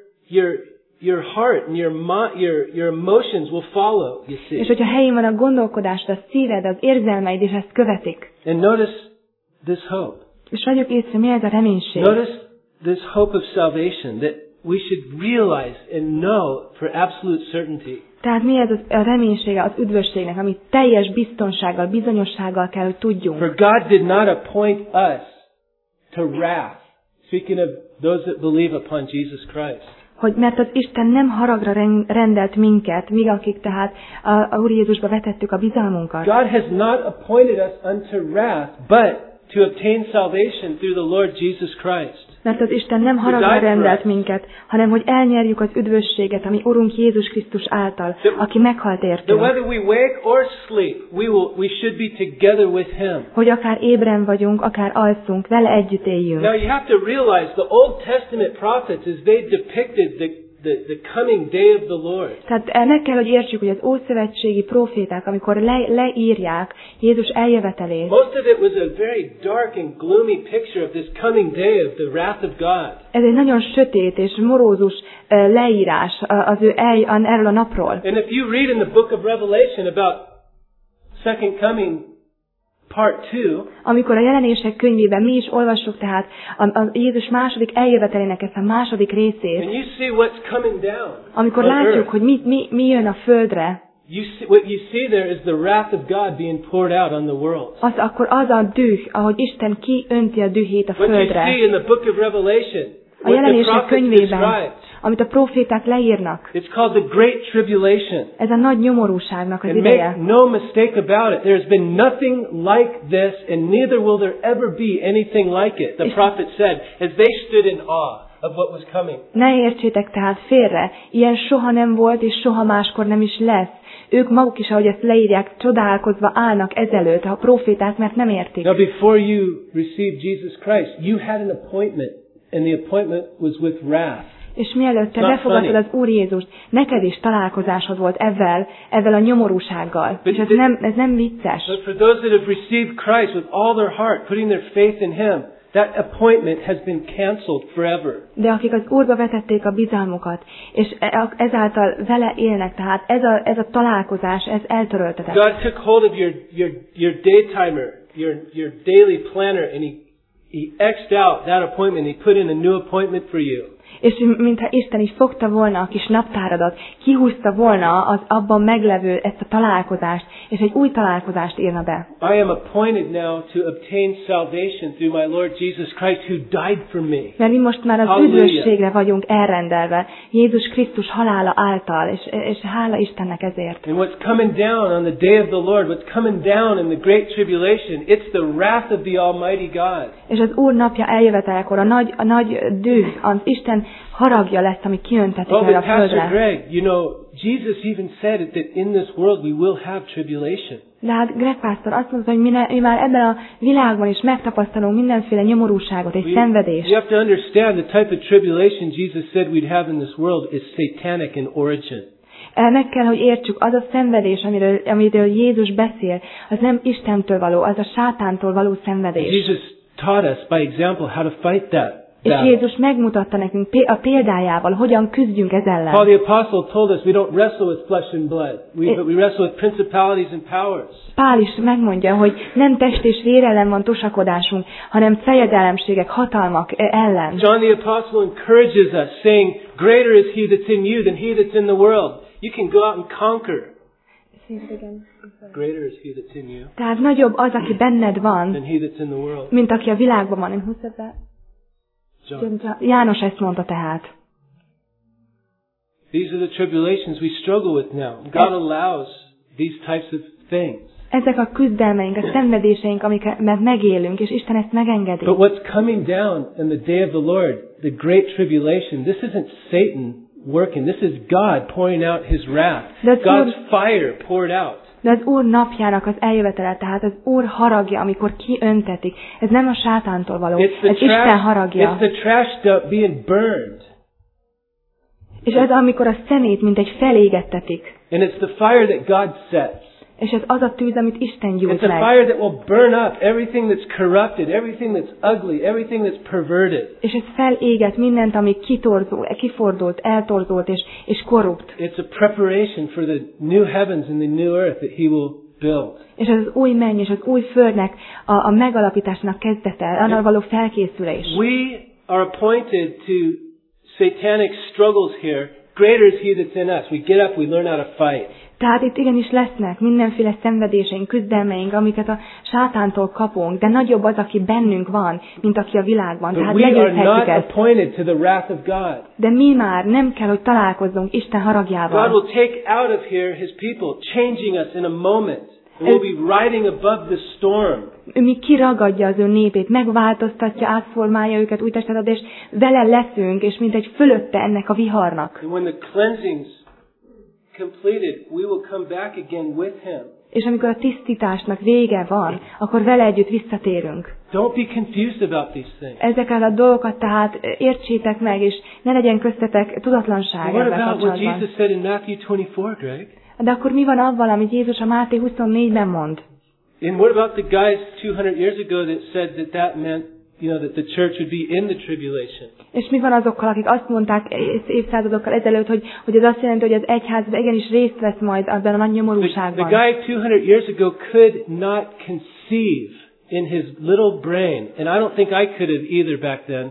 your heart and your emotions will follow, you see. És hogyha helyén van a gondolkodás, a szíved, az érzelmeid is ezt követik. And notice this hope. És vegyük észre, mi ez a reménység. Notice this hope of salvation that we should realize and know for absolute certainty. Tehát mi ez a reménysége az üdvösségnek, amit teljes biztonsággal, bizonyossággal kell, hogy tudjunk. For God did not appoint us to wrath. Speaking of those that believe upon Jesus Christ. Hogy mert az Isten nem haragra rendelt minket, míg akik tehát a Úr Jézusba vetettük a bizalmunkat. God has not appointed us unto wrath, but to obtain salvation through the Lord Jesus Christ. Mert az Isten nem haragra rendelt minket, hanem hogy elnyerjük az üdvösséget, ami Urunk Jézus Krisztus által, aki meghalt értünk. Whether we wake or sleep, we should be together with Him. Hogy akár ébren vagyunk, akár alszunk, vele együtt éljünk. Now you have to realize the Old Testament prophets, as they depicted the coming day of the Lord. Tehát meg kell, hogy értsük, hogy az ószövetségi proféták, amikor leírják Jézus eljövetelét. Most of it was a very dark and gloomy picture of this coming day of the wrath of God. Ez egy nagyon sötét és morózus leírás erről a napról. And if you read in the book of Revelation about second coming Part 2, amikor a jelenések könyvében mi is olvassuk tehát a Jézus második eljövetelének ezt a második részét, and you see what's coming down, amikor látjuk, hogy mi jön a földre, what you see there is the wrath of God being poured out on the world. Akkor az a düh, ahogy Isten kiönti a dühét a földre. földre. What you see in the book of Revelation a Jelenések könyvében, amit a proféták leírnak. It's called the Great Tribulation. Ez a nagy nyomorúságnak az And ideje. make no mistake about it. There's been nothing like this, and neither will there ever be anything like it. The prophet said, as they stood in awe of what was coming. Ne értsétek tehát félre, ilyen soha nem volt, és soha máskor nem is lesz. Ők maguk is, ahogy ezt leírják, csodálkozva állnak ezelőtt, a proféták, mert nem értik. Now before you received Jesus Christ, you had an appointment, and the appointment was with wrath. És mielőtt te befogadtad az Úr Jézust, neked is találkozásod volt ezzel a nyomorúsággal. És ez nem vicces. But for those that have received Christ with all their heart, putting their faith in Him, that appointment has been canceled forever. De akik az Úrba vetették a bizalmukat, és ezáltal vele élnek, tehát ez a találkozás, ez eltöröltetett. God took hold of your daytimer, your daily planner, and He X'd out that appointment. He put in a new appointment for you. És mintha Isten is fogta volna a kis naptáradat, kihúzta volna az abban meglevő ezt a találkozást, és egy új találkozást írna be. I am appointed now to obtain salvation through my Lord Jesus Christ who died for me. Mert mi most már az üdvösségre vagyunk elrendelve, Jézus Krisztus halála által, és hála Istennek ezért. And what's coming down on the day of the Lord, what's coming down in the great tribulation, it's the wrath of the Almighty God. És az Úr napja eljövetelekor a nagy düh, az Isten haragja lesz, ami kiöntetik erre a földre. Pastor Greg, you know, Jesus even said it, that in this world we will have tribulation. De hát Greg pásztor azt mondta, hogy mi már ebben a világban is megtapasztalunk mindenféle nyomorúságot és szenvedést. You have to understand the type of tribulation Jesus said we'd have in this world is satanic in origin. Meg kell, hogy értsük, az a szenvedés, amiről Jézus beszél, az nem Istentől való, az a sátántól való szenvedés. Jesus taught us by example how to fight that. És Jézus megmutatta nekünk a példájával, hogyan küzdjünk ez ellen. Paul the Apostle told us we don't wrestle with flesh and blood, but we wrestle with principalities and powers. Pál is megmondja, hogy nem test és vér ellen van tusakodásunk, hanem fejedelemségek, hatalmak ellen. John the Apostle encourages us, saying, "Greater is he that's in you than he that's in the world. You can go out and conquer." Greater is he that's in you Tehát nagyobb az, aki benned van, than he that's in the world. mint aki a világban van. János ezt mondta tehát. These are the tribulations we struggle with now. God allows these types of things. Ezek a küzdelmeink, a szenvedéseink, amiket megélünk, és Isten ezt megengedi. But what's coming down in the day of the Lord, the great tribulation, this isn't Satan working. This is God pouring out His wrath. God's fire poured out. De az Úr napjának az eljövetele, tehát az Úr haragja, amikor kiöntetik. Ez nem a sátántól való, ez Isten haragja. It's the trash dump being burned. És ez amikor a szemét, mint egy felégettetik. And it's the fire that God sets. És ez az a tűz, amit Isten gyújt meg. It's a fire that will burn up everything that's corrupted, everything that's ugly, everything that's perverted. És ez feléget mindent, ami kifordult, eltorzult és korrupt. It's a preparation for the new heavens and the new earth that He will build. És ez az új menny és az új földnek a megalapításnak kezdete, annak való felkészülés. We are appointed to satanic struggles here. Greater is He that's in us. We get up, we learn how to fight. Tehát itt igenis lesznek mindenféle szenvedéseink, küzdelmeink, amiket a sátántól kapunk, de nagyobb az, aki bennünk van, mint aki a világban. Tehát legyőzhetjük ezt. De mi már nem kell, hogy találkozzunk Isten haragjával. God will take out of here His people, changing us in a moment. We'll be riding above the storm. Mi kiragadja az ő népét, megváltoztatja, átformálja őket, új testet ad, és vele leszünk, és mint egy fölötte ennek a viharnak. And when the cleansing's completed, we will come back again with Him. És amikor a tisztításnak vége van, akkor vele együtt visszatérünk. Don't be confused about these things. Ezeket a dolgokat tehát értsétek meg, és ne legyen köztetek tudatlanság ezzel kapcsolatban. What about what Jesus said in Matthew 24, Greg? De akkor mi van avval, amit Jézus a Máté 24-ben mond? And what about the guys 200 years ago that said that meant, that the church would be in the tribulation? És mi van azokkal, akik azt mondták évszázadokkal ezelőtt, hogy ez azt jelenti, hogy az egyház igenis részt vesz majd abban a nagy nyomorúságban. The guy 200 years ago could not conceive in his little brain, and I don't think I could have either back then,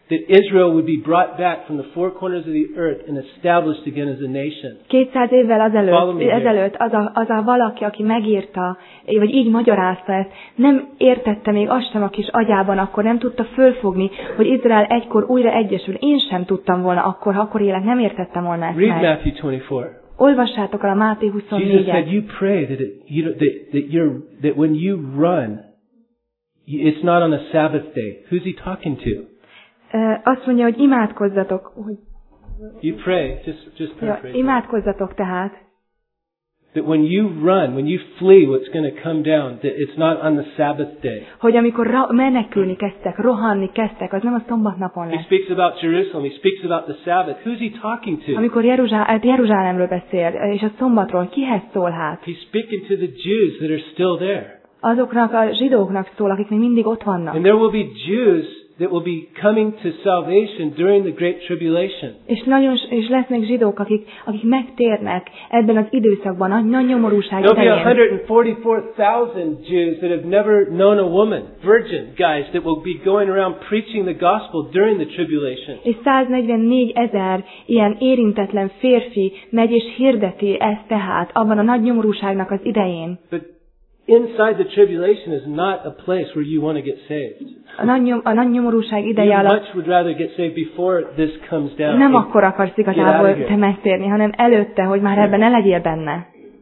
that Israel would be brought back from the four corners of the earth and established again as a nation. 200 évvel ezelőtt az a valaki, aki megírta, vagy így magyarázta ezt, nem értette még azt sem a kis agyában, akkor nem tudta fölfogni, hogy Izrael egykor újra egyesül. Én sem tudtam volna akkor élek, nem értettem volna ezt Read meg. Matthew 24. Olvassátok el a Máté Jesus said, 24-et. you pray that when you run, it's not on a Sabbath day. Who's he talking to? Azt mondja, hogy imádkozzatok, You pray, just paraphrase. imádkozzatok tehát, That when you run, when you flee what's going to come down, that it's not on the Sabbath day. hogy amikor menekülni kezdtek, rohanni kezdtek, az nem a szombatnapon He lesz. speaks about Jerusalem. He speaks about the Sabbath. Who's he talking to? Amikor Jeruzsálemről beszél, és a szombatról, kihez szól hát? He's speaking to the Jews that are still there. Azoknak a zsidóknak szól, akik még mindig ott vannak. And there will be Jews that will be coming to salvation during the Great Tribulation. És lesznek zsidók, akik megtérnek ebben az időszakban, a nagy nyomorúság There'll be idején. 144,000 Jews that have never known a woman, virgin guys that will be going around preaching the gospel during the tribulation. És 144 000 ilyen érintetlen férfi megy és hirdeti ezt tehát abban a nagy nyomorúságnak az idején. But inside the tribulation is not a place where you want to get saved. A nagy nyomorúság ideje You alatt much would rather get saved before this comes down. nem akkor akarsz igazából Get out of te megtérni, hanem előtte, hogy már ebben ne legyél benne.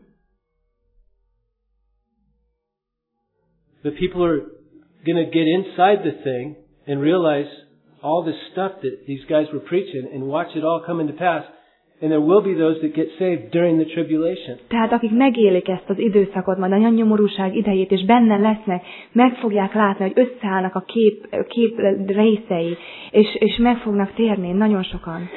The people are going to get inside the thing and realize all the stuff that these guys were preaching and watch it all come into pass. And there will be those that get saved during the tribulation. Tehát akik megélik ezt az időszakot, majd a nagy nyomorúság idejét, és benne lesznek, meg fogják látni, hogy összeállnak a kép részei, és meg fognak térni nagyon sokan.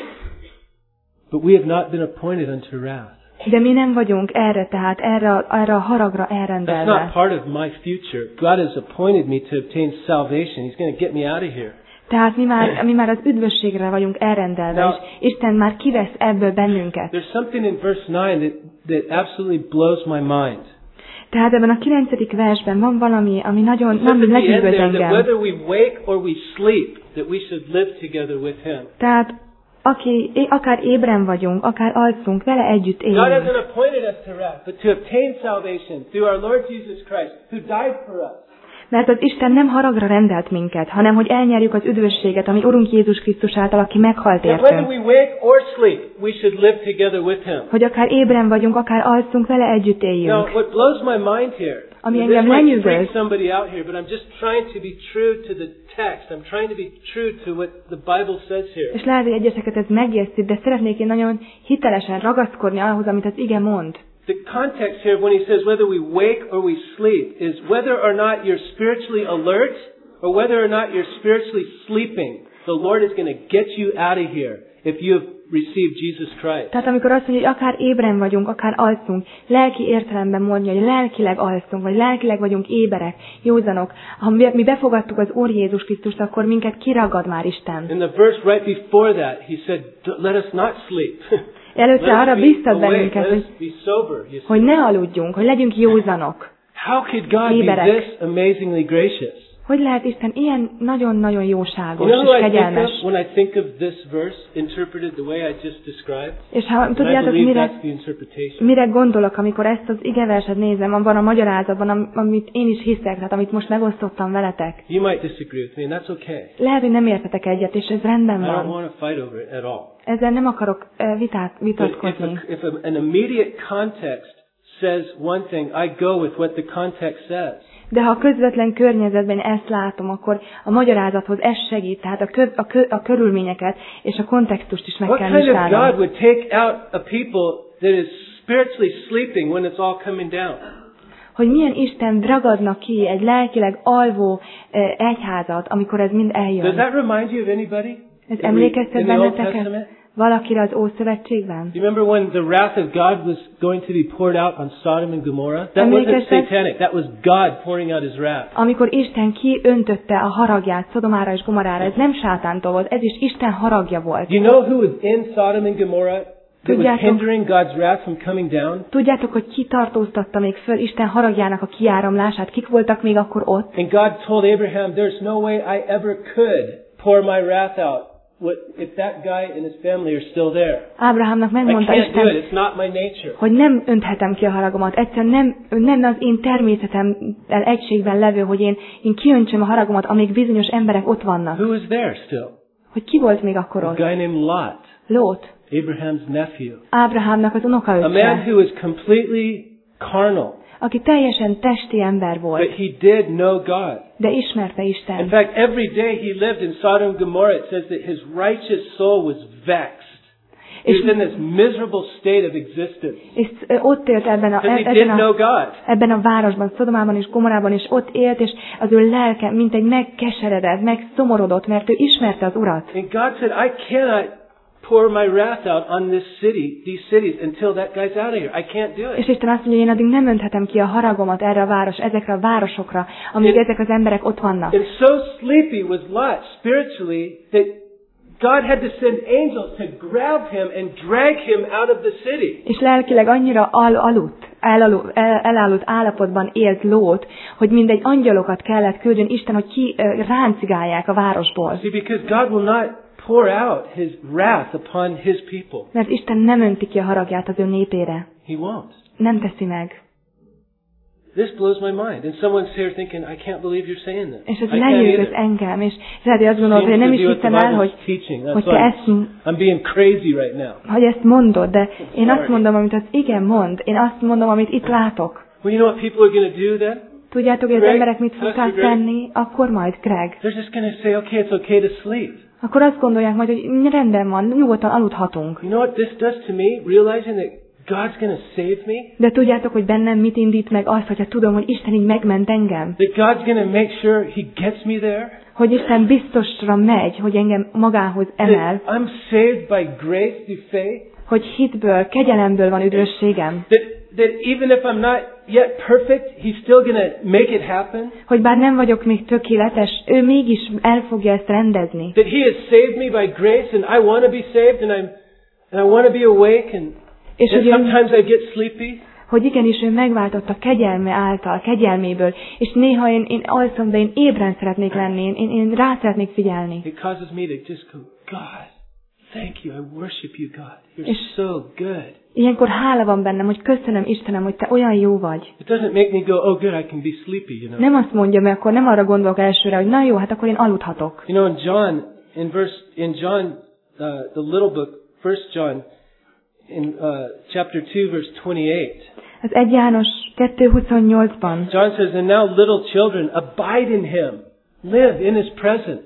But we have not been appointed unto wrath. De mi nem vagyunk erre, tehát erre a haragra That's not elrendelve. part of my future. God has appointed me to obtain salvation. He's going to get me out of here. Tehát mi már az üdvösségre vagyunk elrendelve, Now, és Isten már kivesz ebből bennünket. There's something in verse 9 that absolutely blows my mind. Tehát ebben a 9. versben van valami, ami nagyon It says at the end lenyűgöz there that engem. whether we wake or we sleep, that we should live together with Him. Tehát akár ébren vagyunk, akár alszunk, vele együtt God élünk. hasn't appointed us to wrath, but to obtain salvation through our Lord Jesus Christ, who died for us. Mert az Isten nem haragra rendelt minket, hanem hogy elnyerjük az üdvösséget, ami Urunk Jézus Krisztus által, aki meghalt That whether értünk. we wake or sleep, we should live together with Him. Hogy akár ébren vagyunk, akár alszunk, vele együtt Now, éljünk. what blows my mind here, Ami and engem this might freak lenyűgöz, somebody out here, but I'm just trying to be true to the text. I'm trying to be true to what the Bible says here. és lehet, hogy egyeseket ez megjegyzi, de szeretnék én nagyon hitelesen ragaszkodni ahhoz, amit az ige mond. The context here when he says whether we wake or we sleep is whether or not you're spiritually alert or whether or not you're spiritually sleeping. The Lord is going to get you out of here if you have received Jesus Christ. Tehát amikor azt mondja, hogy akár ébren vagyunk, akár alszunk, lelki értelemben mondja, hogy lelkileg alszunk, vagy lelkileg vagyunk éberek, józanok. Ha mi befogadtuk az Úr Jézus Krisztust, akkor minket kiragad már Isten. In the verse right before that, he said, let us not sleep. Előtte arra Let us be biztat awake. bennünket, Let us be sober. You see. hogy ne aludjunk, hogy legyünk józanok. How could God Éberek. be this amazingly gracious? Hogy lehet Isten ilyen nagyon-nagyon jóságos You know who és I think kegyelmes? of when I think of this verse interpreted the way I just described? És ha And I tudjátok, believe mire, that's the interpretation. mire gondolok, amikor ezt az igeverset nézem, van a magyarázatban, amit én is hiszek, tehát amit most megosztottam veletek. You might disagree with me, and that's okay. Lehet, hogy nem értetek egyet, és ez rendben I don't van. want to fight over it at all. Ezzel nem akarok But vitatkozni. if an immediate context says one thing, I go with what the context says. De ha a közvetlen környezetben ezt látom, akkor a magyarázathoz ez segít, tehát a körülményeket és a kontextust is meg What kell kind of God vizsgálnom. would take out a people that is spiritually sleeping when it's all coming down? Hogy milyen Isten ragadna ki egy lelkileg alvó egyházat, amikor ez mind Does eljön. that remind you of anybody? Ez In emlékeztet the Old benneteket Testament? valakire az Ószövetségben? You remember when the wrath of God was going to be poured out on Sodom and Gomorrah? That wasn't Emlékeztek? satanic. That was God pouring out His wrath. Amikor Isten kiöntötte a haragját Szodomára és Gomorára, ez nem sátántól volt, ez is Isten haragja volt. You know who was in Sodom and Gomorrah that was Tudjátok- hindering God's wrath from coming down? Tudjátok, hogy ki tartóztatta még föl Isten haragjának a kiáramlását? Kik voltak még akkor ott? And God told Abraham, there's no way I ever could pour my wrath out if that guy and his family are still there. Ábrahámnak I megmondta can't do Isten, it. It's not my nature. hogy nem önthetem ki a haragomat. Egyszerűen nem az én természetemmel egységben levő, hogy én kiöntsem a haragomat, amíg bizonyos emberek ott vannak. Who is there still? Hogy ki volt még akkor A ott? guy named Lot. Lót. Abraham's nephew. Ábrahámnak az A man unokaöccse, who was completely carnal. aki teljesen testi ember volt, But he did know God. de ismerte In Isten. fact, every day he lived in Sodom and Gomorrah, it says that his righteous soul was vexed. He was in this miserable state of existence. És ott élt Because he didn't know God. ebben a városban, Szodomában és Gomorrában, és ott élt, és az ő lelke mint egy megkeseredett, megszomorodott, mert ő ismerte az Urat. And God said, I cannot pour my wrath out on this city, these cities, until that guy's out of here. I can't do És it. Isten azt mondja, én addig nem önthetem ki a haragomat erre a ezekre a városokra, amíg ezek az emberek ott vannak. And so sleepy was Lot spiritually that God had to send angels to grab him and drag him out of the city. És lelkileg annyira elállult állapotban élt Lót, hogy mindegy angyalokat kellett küldjön Isten, hogy ráncigálják a városból. See, because God will not pour out his wrath upon his people. Mert Isten nem önti ki a haragját az ő népére. He won't. Nem teszi meg. This blows my mind. And someone's here thinking, I can't believe you're saying this. És ez I can't lenyűgöz either. engem, és lehet, hogy azt gondolod, hogy nem is hiszem el, hogy te I'm being crazy right now. hogy ezt mondod, de én azt mondom, amit az igen mond, én azt mondom, amit itt látok. Well, you know what people are going to do then? Tudjátok, hogy az emberek mit fognak Greg? tenni? Akkor majd, Greg. They're just going to say, okay, it's okay to sleep. Akkor azt gondolják majd, hogy rendben van, nyugodtan aludhatunk. You know what this does to me? Realizing that God's going to save me? De tudjátok, hogy bennem mit indít meg azt, hogyha tudom, hogy Isten így megment engem? That God's going to make sure He gets me there? Hogy Isten biztosra megy, hogy engem magához emel, That I'm saved by grace through faith? hogy hitből, kegyelemből van üdvösségem. That even if I'm not yet perfect, He's still going to make it happen? Hogy bár nem vagyok még tökéletes, ő mégis el fogja ezt rendezni. That He has saved me by grace and I want to be saved and I want to be awake and sometimes I get sleepy? Hogy igenis ő megváltotta kegyelme által, kegyelméből, és néha én alszom, de én ébren szeretnék lenni, én rá szeretnék figyelni. It causes me to just go, God, thank you, I worship you, God. You're so good. Ilyenkor hála van bennem, hogy köszönöm Istenem, hogy te olyan jó vagy. It doesn't make me go, oh good, I can be sleepy, you know. Nem azt mondja, mert akkor nem arra gondolok elsőre, hogy na jó, hát akkor én aludhatok. You know, in John, the little book, 1 John, in chapter 2, verse 28. Az 1 János 2:28-ban. John says, and now little children, abide in Him, live in His presence.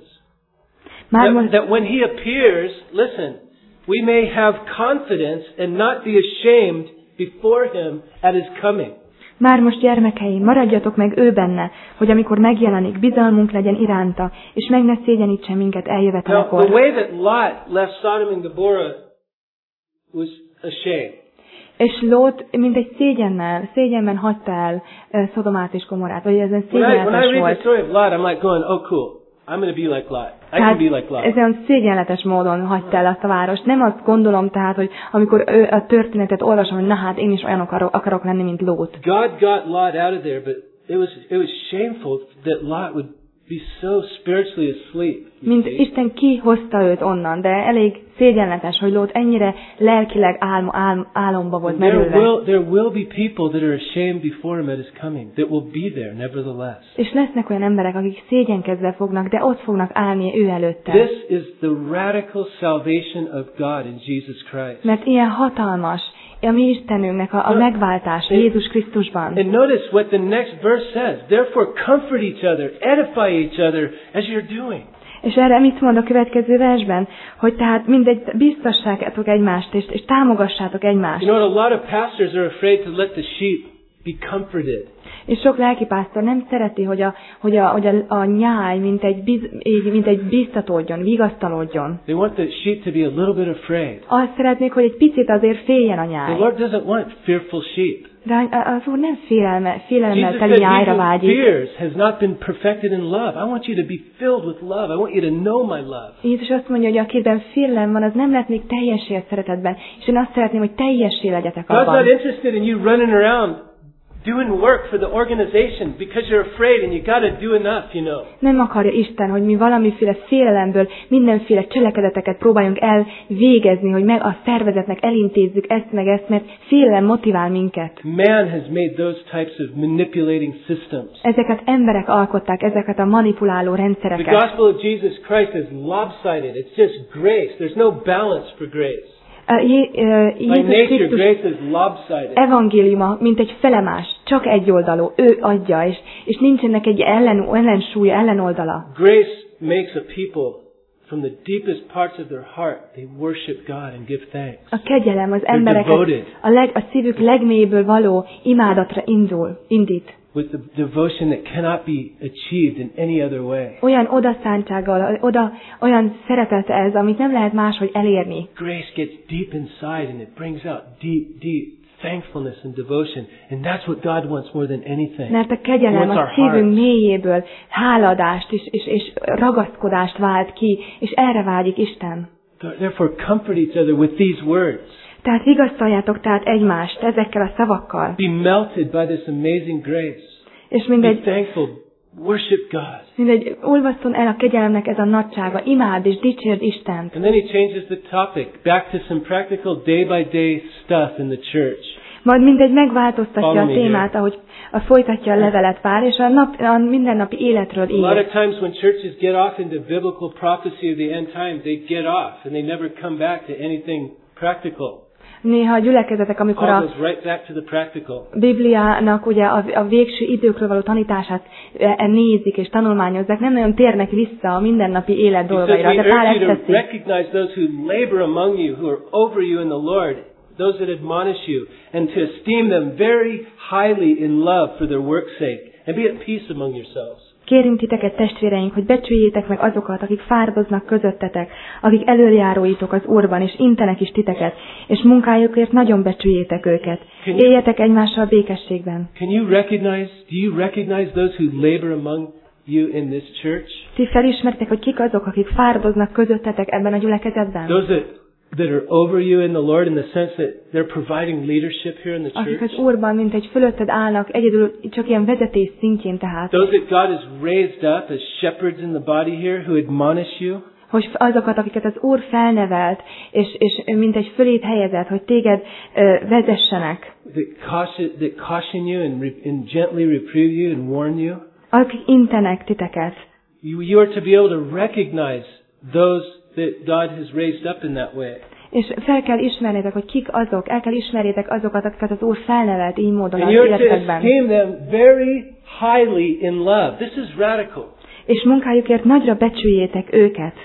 That when He appears, listen, we may have confidence and not be ashamed before Him at His coming. Már most gyermekeim, maradjatok meg ő benne, hogy amikor megjelenik, bizalmunk legyen iránta, és meg ne szégyenítsen minket eljövetelekor. The way that Lot left Sodom and Gomorrah was a shame. És Lót mint egy szégyenben hagyta el Szodomát és Gomorrát, vagy ezen szégyenletes When I read volt. the story of Lot, I'm like going, oh cool, I'm going to be like Lot. I can be like Lot. Ezen szégyenletes módon hagyta el azt a várost. Nem azt gondolom tehát, hogy amikor a történetet olvasom, hogy na hát én is olyan akarok lenni, mint Lót. God got Lot out of there, but it was shameful that Lot would be so spiritually asleep. Mint Isten kihozta őt onnan, de elég szégyenletes, hogy Lót ennyire lelkileg álomba volt merülve. There will be people that are ashamed before Him at His coming, that will be there nevertheless. És lesznek olyan emberek, akik szégyenkezve fognak, de ott fognak állni ő előtte. This is the radical salvation of God in Jesus Christ. Mert ilyen hatalmas a mi Istenünknek a megváltása Jézus Krisztusban. And notice what the next verse says. Therefore comfort each other, edify each other as you're doing. És erre mit mond a következő versben? Hogy tehát mindegy, biztassátok egymást, és támogassátok egymást. You know, a lot of pastors are afraid to let the sheep be comforted. És sok lelkipásztor nem szereti, hogy a nyáj mint egy biztatódjon, vigasztalódjon. They want the sheep to be a little bit afraid. Azt szeretnék, hogy egy picit azért féljen a nyáj. The Lord doesn't want fearful sheep. De az Úr nem félelemmel teli nyájra vágyik. Fears has not been perfected in love. I want you to be filled with love. I want you to know my love. Jézus azt mondja, hogy akiben félelem van, az nem lett még teljessé a szeretetben. És én azt szeretném, hogy teljessé legyetek abban. God's not interested in you running around doing work for the organization because you're afraid and you got to do enough, you know. Nem akarja Isten, hogy mi valamiféle félelemből mindenféle cselekedeteket próbáljunk elvégezni, hogy meg a szervezetnek elintézzük ezt meg ezt, mert félelem motivál minket. Man has made those types of manipulating systems. Ezeket emberek alkották, ezeket a manipuláló rendszereket. The gospel of Jesus Christ is lopsided. It's just grace. There's no balance for grace. Jézus Krisztus evangéliuma, mint egy felemás, csak egyoldalú, ő adja, és nincsenek egy ellensúlya, ellenoldala. Grace makes a people from the deepest parts of their heart, they worship God and give thanks. A kegyelem az embereket a szívük legmélyből való imádatra indít. With the devotion that cannot be achieved in any other way. Olyan odaszántsággal, olyan szeretet ez, amit nem lehet máshogy elérni. Grace gets deep inside and it brings out deep thankfulness and devotion, and that's what God wants more than anything. Mert a kegyelem a szívünk mélyéből háladást és ragaszkodást vált ki, és erre vágyik Isten. Therefore comfort each other with these words. Tehát vigasztaljátok tehát egymást ezekkel a szavakkal. Be melted by this amazing grace. És be thankful. Worship God. Mindegy, olvasszon el a kegyelmnek ez a nagysága. Imádd és dicsérd Istent. And then he changes the topic back to some practical day-by-day stuff in the church. Majd mindegy megváltoztatja a témát, ahogy folytatja a levelet Pál, és a mindennapi életről ír. A lot of times when churches get off into biblical prophecy of the end time, they get off and they never come back to anything practical. Néha a gyülekezetek, amikor a Bibliának ugye a végső időkről való tanítását nézik és tanulmányozzák, nem nagyon térnek vissza a mindennapi élet dolgaira, de Pál ezt teszi. Recognize those who labor among you, who are over you in the Lord, those that admonish you, and to esteem them very highly in love for their work's sake, and be at peace among yourselves. Kérünk titeket, testvéreink, hogy becsüljétek meg azokat, akik fáradoznak közöttetek, akik elöljáróitok az Úrban, és intenek is titeket, és munkájukért nagyon becsüljétek őket. Éljetek egymással békességben. Do you recognize those who labor among you in this church? Ti felismertek, hogy kik azok, akik fáradoznak közöttetek ebben a gyülekezetben? Those that are over you in the Lord in the sense that they're providing leadership here in the church. Akik az Úrban, mint egy fölötted állnak, egyedül csak ilyen vezetés szintjén tehát. Those that God has raised up as shepherds in the body here who admonish you. Hogy azokat, akiket az Úr felnevelt, és mint egy fölét helyezett, hogy téged vezessenek. That caution you and gently reprove you and warn you. Akik intenek titeket. You are to be able to recognize those that God has raised up in that way. És fel kell ismernétek, hogy kik azok, el kell ismerjétek azokat, akiket az Úr felnevelt így módon az életekben. And you're to esteem them very highly in love. This is radical. És munkájukért nagyra becsüljétek őket.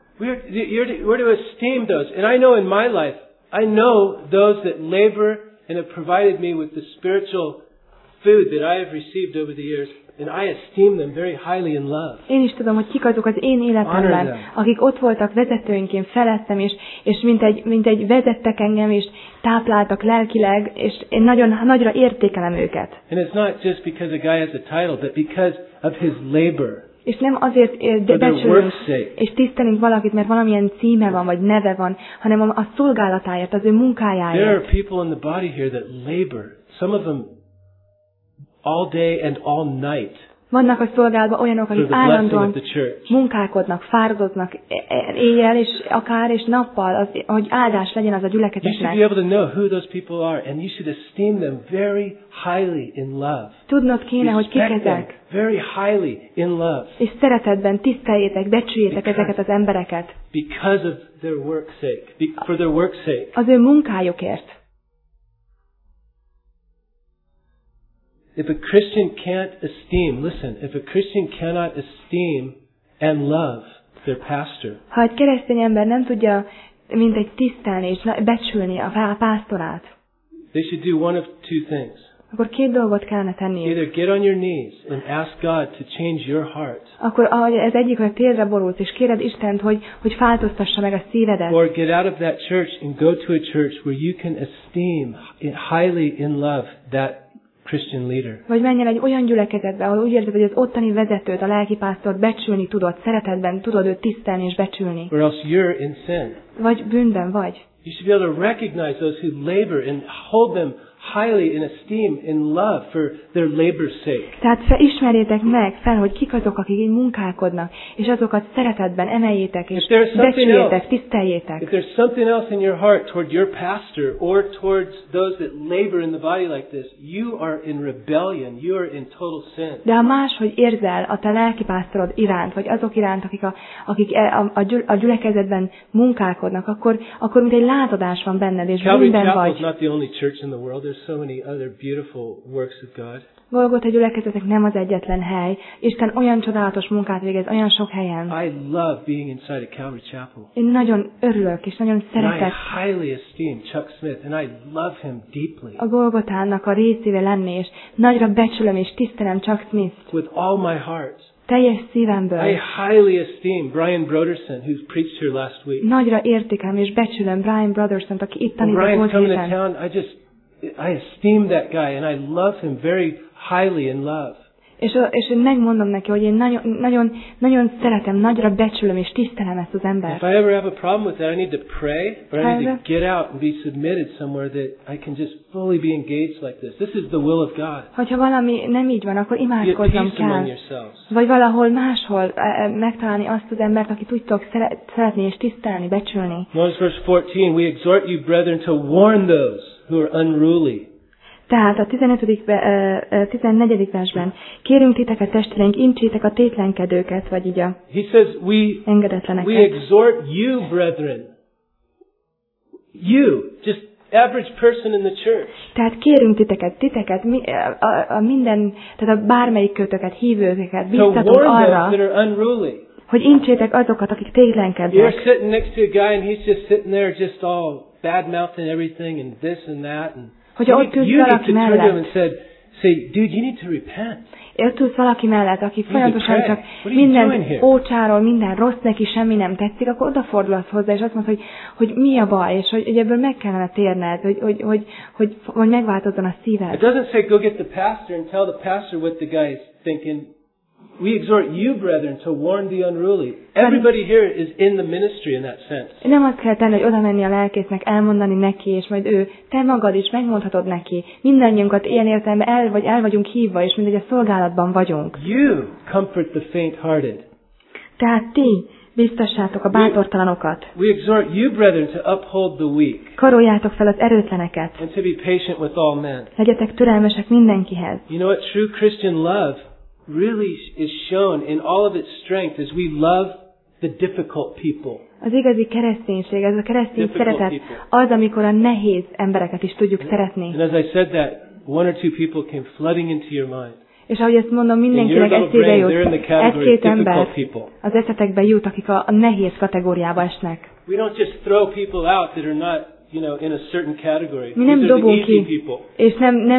We're to esteem those. And I know in my life, I know those that labor and have provided me with the spiritual food that I have received over the years. And I esteem them very highly in love. Én is tudom, hogy kik azok az én életemben, akik ott voltak vezetőinként felettem, és mint egy vezettek engem, és tápláltak lelkileg, és én nagyon nagyra értékelem őket. And it's not just because a guy has a title, but because of his labor. És nem azért becsülünk és tisztelünk valakit, mert valamilyen címe van, vagy neve van, hanem a szolgálatáért, az ő munkájáért. There are people in the body here that labor. Some of them all day and all night. Vannak a szolgálatban olyanok, akik állandóan munkálkodnak, fáradoznak éjjel és akár és nappal, hogy áldás legyen az a gyülekezetnek. You should be able to know who those people are, and you should esteem them very highly in love. Tudnod kéne, hogy kik ezek. Very highly in love. És szeretetben tiszteljétek, becsüljétek ezeket az embereket. Because of their work's sake, for their work's sake. Az ő munkájukért. If a Christian can't esteem, listen, if a Christian cannot esteem and love their pastor. Ha egy keresztény ember nem tudja mint egy tisztelni és becsülni a pásztorát, they should do one of two things. Akkor két dolgot kellene tenniük. Either get on your knees and ask God to change your heart. Akkor ez egyik, hogy térdre borulsz, és kéred Istent, hogy változtassa meg a szívedet. Or get out of that church and go to a church where you can esteem highly in love that Christian leader. Vagy menjen egy olyan gyülekezetbe, ahol úgy érzed, hogy az ottani vezetőt, a lelkipásztort becsülni tudod, szeretetben tudod őt tisztelni és becsülni. Or else you're in sin. Vagy bűnben vagy. You should be able to recognize those who labor and hold them highly in esteem, in love for their labor's sake. Tehát ismerjétek meg fel, hogy kik azok, akik így munkálkodnak, és azokat szeretetben emeljétek, és becsüljétek, tiszteljétek. If there's something else in your heart toward your pastor or towards those that labor in the body like this, you are in rebellion. You are in total sin. De ha máshogy érzel a te lelkipásztorod iránt, vagy azok iránt, akik a gyülekezetben munkálkodnak, akkor mint egy lázadás van benned, és bűnben vagy. Calvary Chapel is not the only church in the world. There's so many other beautiful works of God. Golgota gyülekezetek nem az egyetlen hely. Isten olyan csodálatos munkát végez olyan sok helyen. I love being inside a Calvary Chapel. Én nagyon örülök, és nagyon szeretek. I highly esteem Chuck Smith, and I love him deeply. A Golgotának a részévé lenni, és nagyra becsülöm és tisztelem Chuck Smith-t. With all my heart. Teljes szívemből. I highly esteem Brian Broderson, who preached here last week. Nagyra értékelem és becsülöm Brian Broderson-t, aki itt tanított múlt héten. I esteem that guy, and I love him very highly in love. És én megmondom neki, hogy én nagyon szeretem, nagyra becsülöm és tisztelem ezt az embert. If I ever have a problem with that, I need to pray, or I need to get out and be submitted somewhere that I can just fully be engaged like this. This is the will of God. Hogyha valami nem így van, akkor imádkoznom kell. Vagy valahol máshol megtalálni azt az embert, akit úgy tudok szeretni és tisztelni, becsülni. Notice verse 14, we exhort you, brethren, to warn those who are unruly. Tehát a 14. versben kérünk titeket, testvéreink, intsétek a tétlenkedőket, vagy így a engedetleneket. We exhort you, brethren. You, just average person in the church. Tehát kérünk titeket, minden, tehát a bármelyik kötöket, hívőket, biztatunk arra, hogy intsétek azokat, akik tétlenkednek. You're sitting next to a guy and he's just sitting there just all bad-mouthing everything and this and that and hogyha ott ülsz valaki mellett, say, dude, you need to repent. Ott ülsz valaki mellett, aki folyamatosan csak minden ócsáról, minden rossz neki, semmi nem tetszik, akkor odafordulsz hozzá, és azt mondod, hogy mi a baj, és hogy ebből meg kellene térned, hogy megváltozzon a szíved. It doesn't say go get the pastor and tell the pastor what the guy is thinking. We exhort you, brethren, to warn the unruly. Everybody here is in the ministry in that sense. Nem azt kell tenni, hogy oda menni a lelkésznek, elmondani neki, és majd te magad is megmondhatod neki. Mindannyiunkat ilyen értelemben el vagyunk hívva, és mindegy a szolgálatban vagyunk. You comfort the faint-hearted. Tehát ti biztassátok a bátortalanokat. We exhort you, brethren, to uphold the weak. Karoljátok fel az erőtleneket. And to be patient with all men. Legyetek türelmesek mindenkihez. You know what true Christian love really is shown in all of its strength as we love the difficult people. Az igazi kereszténység, ez a keresztény szeretet az, amikor a nehéz embereket is tudjuk szeretni. And as I said that, one or two people came flooding into your mind. És ahogy ezt mondom, mindenkinek eszébe jut, egy-két ember az eszetekbe jut, akik a nehéz kategóriába esnek. We don't just throw people out that are not, in a certain category. Mi nem dobunk ki, és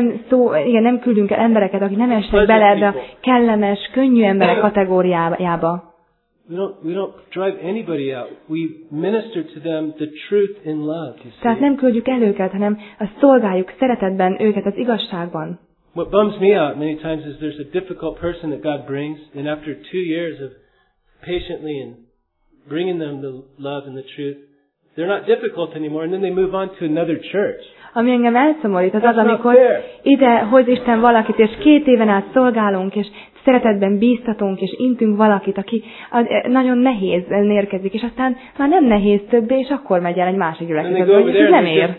nem küldünk el embereket, akik nem esnek bele ebbe a kellemes, könnyű emberek kategóriájába. We don't drive anybody out. We minister to them the truth in love. Tehát nem küldjük el őket, hanem szolgáljuk szeretetben őket az igazságban. What bums me out many times is there's a difficult person that God brings, and after 2 years of patiently and bringing them the love and the truth, they're not difficult anymore, and then they move on to another church. Ami engem elszomorít, az amikor ide hoz Isten valakit, és 2 éven át szolgálunk, és szeretetben bíztatunk, és intünk valakit, aki nagyon nehéz érkezik, és aztán már nem nehéz többé, és akkor megy el egy másik gyülekezetbe, hogy ez nem ér.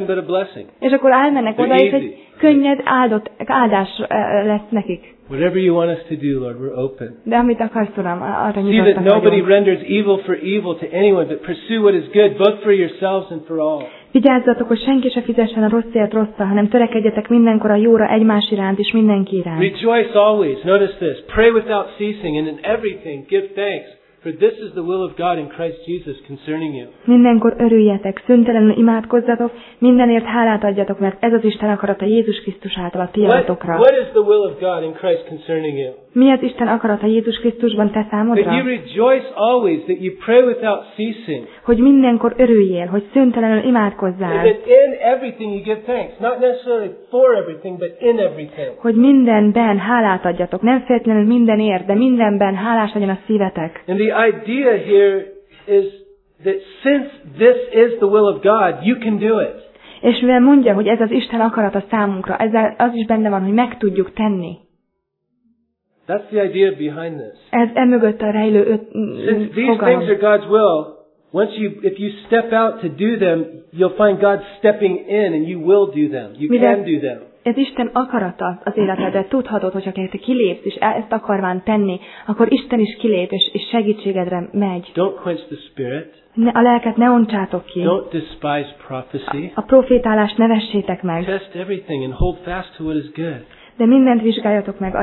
És akkor elmennek oda, és egy könnyed áldás lesz nekik. Whatever you want us to do, Lord, we're open. De amit akarsz, Uram, arra nyitottak vagyunk. See that nobody vagyunk. renders evil for evil to anyone, but pursue what is good, both for yourselves and for all. Vigyázzatok, hogy senki se fizessen a rosszért rosszal, hanem törekedjetek mindenkor a jóra egymás iránt és mindenki iránt. Rejoice always. Notice this. Pray without ceasing, and in everything give thanks. For this is the will of God in Christ Jesus concerning you. Mindenkor örüljetek, szüntelenül imádkozzatok, mindenért hálát adjatok, mert ez az Isten akarata Jézus Krisztus által a ti javatokra. What is the will of God in Christ concerning you? Mi az Isten akarata Jézus Krisztusban te számodra? That you rejoice always, that you pray without ceasing. Hogy mindenkor örüljél, hogy szüntelenül imádkozzál. And that in everything you give thanks, not necessarily for everything, but in everything. Hogy mindenben hálát adjatok, nem feltétlenül mindenért, de mindenben hálás legyen a szívetek. And the idea here is that since this is the will of God, you can do it. És mivel mondja, hogy ez az Isten akarata számunkra, ezzel az is benne van, hogy meg tudjuk tenni. That's the idea behind this. Ez emögött a rejlő Since these fogalom. things are God's will, if you step out to do them, you'll find God stepping in and you will do them. You can do them. Ez Isten akarata az életedre. Tudhatod, hogyha te kilépsz, és ezt akarván tenni, akkor Isten is kilép, és segítségedre megy. Don't quench the spirit. A lelket ne ontsátok ki. Don't despise prophecy. A profétálást ne vessétek meg. Test everything and hold fast to what is good. De mindent vizsgáljatok meg,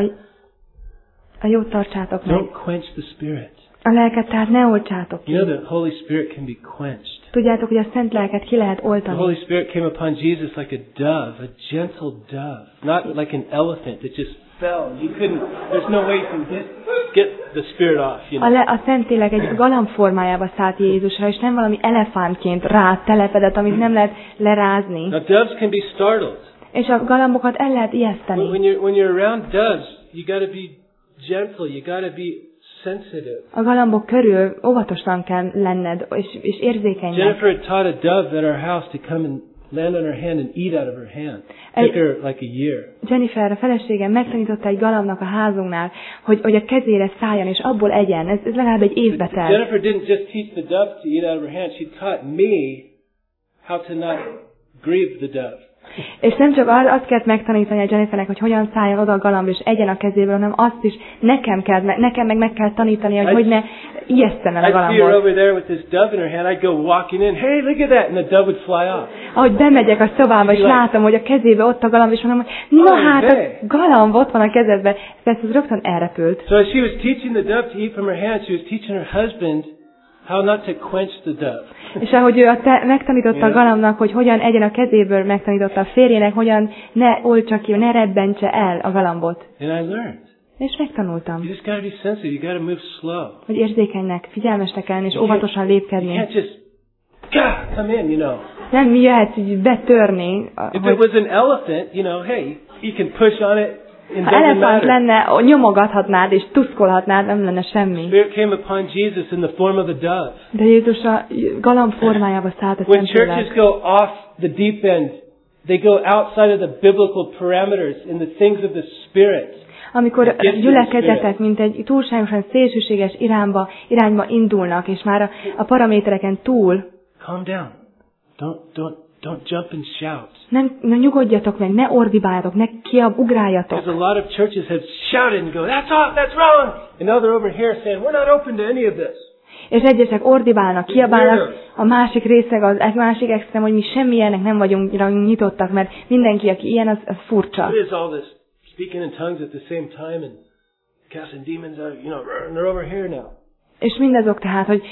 a jót tartsátok meg. Don't quench the spirit. A lelket tehát ne oltsátok ki. You know the Holy Spirit can be quenched. Tudjátok, hogy a Szent Lelket ki lehet The Holy oltani. Spirit came upon Jesus like a dove, a gentle dove, not like an elephant that just fell. There's no way you can get the Spirit off. You know? A Szentlélek egy galamb formájába szállt Jézusra, és nem valami elefántként rá telepedett, amit nem lehet lerázni. Now doves can be startled. És a galambokat el lehet ijeszteni. When you're around doves, you got to be gentle. You got to be sensitive. A galambok körül óvatosan kell lenned, és érzékenynek. Jennifer had taught a dove at our house to come and land on her hand and eat out of her hand. Took her like a year. Jennifer, a feleségem megtanította egy galambnak a házunknál, hogy a kezére szálljon, és abból egyen. Ez legalább egy évbe telt. Jennifer didn't just teach the dove to eat out of her hand. She taught me how to not grieve the dove. És nem csak azt kellett megtanítani a Jennifernek, hogy hogyan szálljon oda a galamb és egyen a kezéből, hanem azt is nekem meg kell tanítani, hogy ne ijesztem el a galambot. I'd see her over there with this dove in her hand. I'd go walking in. Hey, look at that, and the dove would fly off. Ahogy bemegyek a szobába, és látom, hogy a kezébe ott a galamb, és mondom, hogy na hát, a galamb ott van a kezedben. Persze ez rögtön elrepült. So as she was teaching the dove to eat from her hand, she was teaching her husband how not to quench the dove. És ahogy ő megtanította a galambnak, hogy hogyan egyen a kezéből, megtanította a férjének, hogyan ne oltsa ki, ne rebbentse el a galambot. And I learned. És megtanultam. You just got to be sensitive. You got to move slow. Hogy érzékenynek, figyelmesnek lenni, és óvatosan lépkedni. You can't just come in, you know. Nem jöhetsz így betörni. If it was an elephant, you know, hey, you can push on it. Ha elefánt lenne, nyomogathatnád és tuszkolhatnád, nem lenne semmi. Spirit came upon Jesus in the form of a dove. De Jézus a galamb formájába szállt a When Szentlélek. churches go off the deep end, they go outside of the biblical parameters in the things of the Spirit. Amikor gyülekezetek, mint egy túlságosan szélsőséges irányba indulnak, és már a paramétereken túl. Calm down. Don't jump and shout. Nem nyugodjatok meg, ne ordibáljatok, ne ugráljatok. Because a lot of churches have shouted and go, that's off, that's wrong. And now they're over here saying, we're not open to any of this. És egyesek ordibálnak, kiabálnak, a másik részeg, az másik extrém, hogy mi semmilyennek nem vagyunk nyitottak, mert mindenki, aki ilyen, az furcsa. What is all this speaking in tongues at the same time and casting demons out, you know, and they're over here now. És mindazok tehát, hogy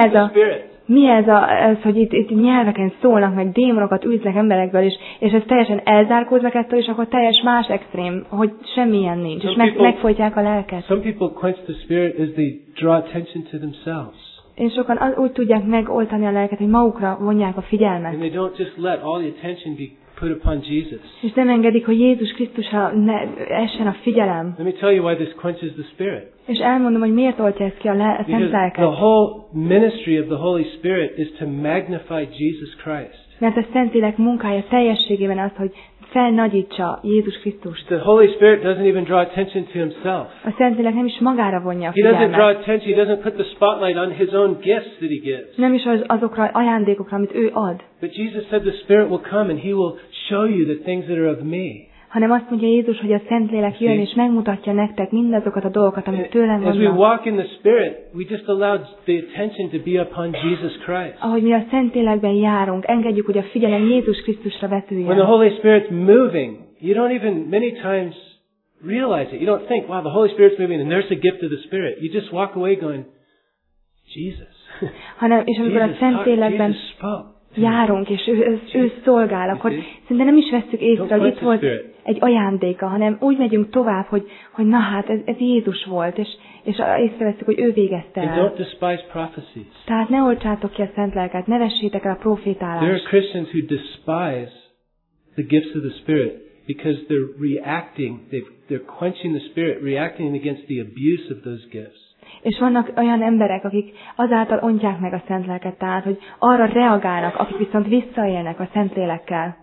mi ez, hogy itt nyelveken szólnak, meg démonokat űznek emberekből, és ez teljesen elzárkóznak ettől, és akkor teljes más extrém, hogy semmilyen nincs, és megfojtják a lelket. Some people quench the spirit as they draw attention to themselves. És sokan úgy tudják megoltani a lelket, hogy magukra vonják a figyelmet. And they don't just let all the attention be put upon Jesus. És nem engedik, hogy Jézus Krisztusra essen a figyelem. Let me tell you why this quenches the spirit. És elmondom, hogy miért oltja ezt ki a Szent Lelket. The whole ministry of the Holy Spirit is to magnify Jesus Christ. Mert a Szentlélek munkája teljességében az, hogy felnagyítsa Jézus Krisztust. The Holy Spirit doesn't even draw attention to himself. A Szentlélek nem is magára vonja a He doesn't draw figyelmet. attention, he doesn't put the spotlight on his own gifts that he gives. Nem is azokra ajándékokra, amit ő ad. But Jesus said the Spirit will come and he will show you the things that are of me. Hanem azt mondja Jézus, hogy a Szentlélek jön és megmutatja nektek mindazokat a dolgokat, amik tőlem As we vannak. walk in the Spirit, we just allow the attention to be upon Jesus Christ. Ahogy mi a Szentlélekben járunk, engedjük, hogy a figyelem Jézus Krisztusra When the vetüljön. Holy Spirit's moving, you don't even many times realize it. You don't think, wow, the Holy Spirit's moving and there's a gift of the Spirit. You just walk away going, Jesus. És amikor a Szentlélekben Jesus spoke. járunk, és ő szolgál, akkor szinte nem is vesszük észre, hogy itt volt egy ajándéka, hanem úgy megyünk tovább, hogy na hát, ez Jézus volt, és észreveszünk, hogy ő végezte And el. don't despise prophecies. Tehát ne oltsátok ki a Szent Lelket, ne vessétek el a There are profétálást. Christians who despise the gifts of the Spirit because they're reacting, they're quenching the Spirit, reacting against the abuse of those gifts. És vannak olyan emberek, akik azáltal ontják meg a Szent Lelket, tehát, hogy arra reagálnak, akik viszont visszaélnek a Szent Lélekkel.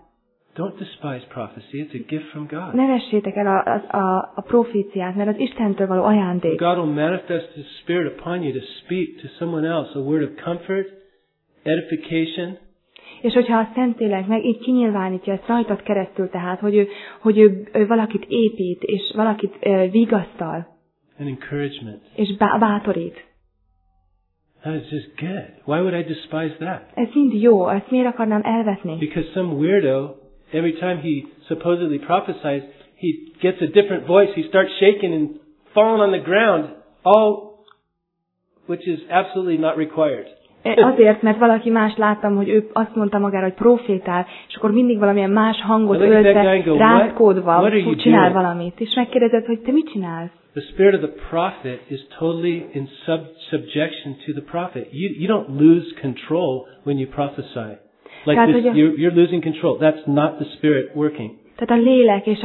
Don't despise prophecy. It's a gift from God. Ne vessétek el a proféciát, mert az Istentől való ajándék. God will manifest His Spirit upon you to speak to someone else a word of comfort, edification. És hogyha a Szentlélek meg így kinyilvánítja ezt rajtad keresztül, tehát, hogy ő valakit épít, és valakit vigasztal, and encouragement. És bátorít. That is just good. Why would I despise that? Ez mind jó, ezt miért akarnám elvetni? Because some weirdo, every time he supposedly prophesies, he gets a different voice, he starts shaking and falling on the ground, all which is absolutely not required. Azért, mert valaki más láttam, hogy ő azt mondta magára, hogy profétál, és akkor mindig valamilyen más hangot öltve, rázkódva csinál valamit. És megkérdezed, hogy te mit csinálsz? The spirit of the prophet is totally in subjection to the prophet. You don't lose control when you prophesy. Like this, you're losing control. That's not the Spirit working. Tehát a lélek és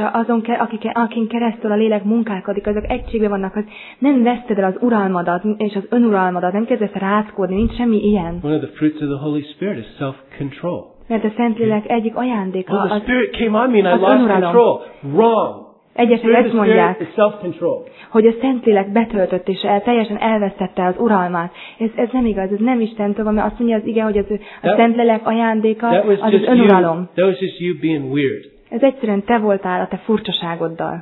akin keresztül a lélek munkálkodik, azok egységben vannak, hogy nem veszted el az uralmadat és az önuralmadat, nem kezdesz rázkódni, nincs semmi ilyen. One of the fruits of the Holy Spirit is self-control. Mert a Szentlélek egyik ajándéka the Spirit came on me and I lost control. Wrong. Egyesek ezt mondják, hogy a Szentlélek betöltött és teljesen elvesztette az uralmát. Ez nem igaz, ez nem Istentől van, mert azt mondja az ige, hogy a Szentlélek ajándéka az önuralom. That was just you being weird. Ez egyszerűen te voltál a te furcsaságoddal.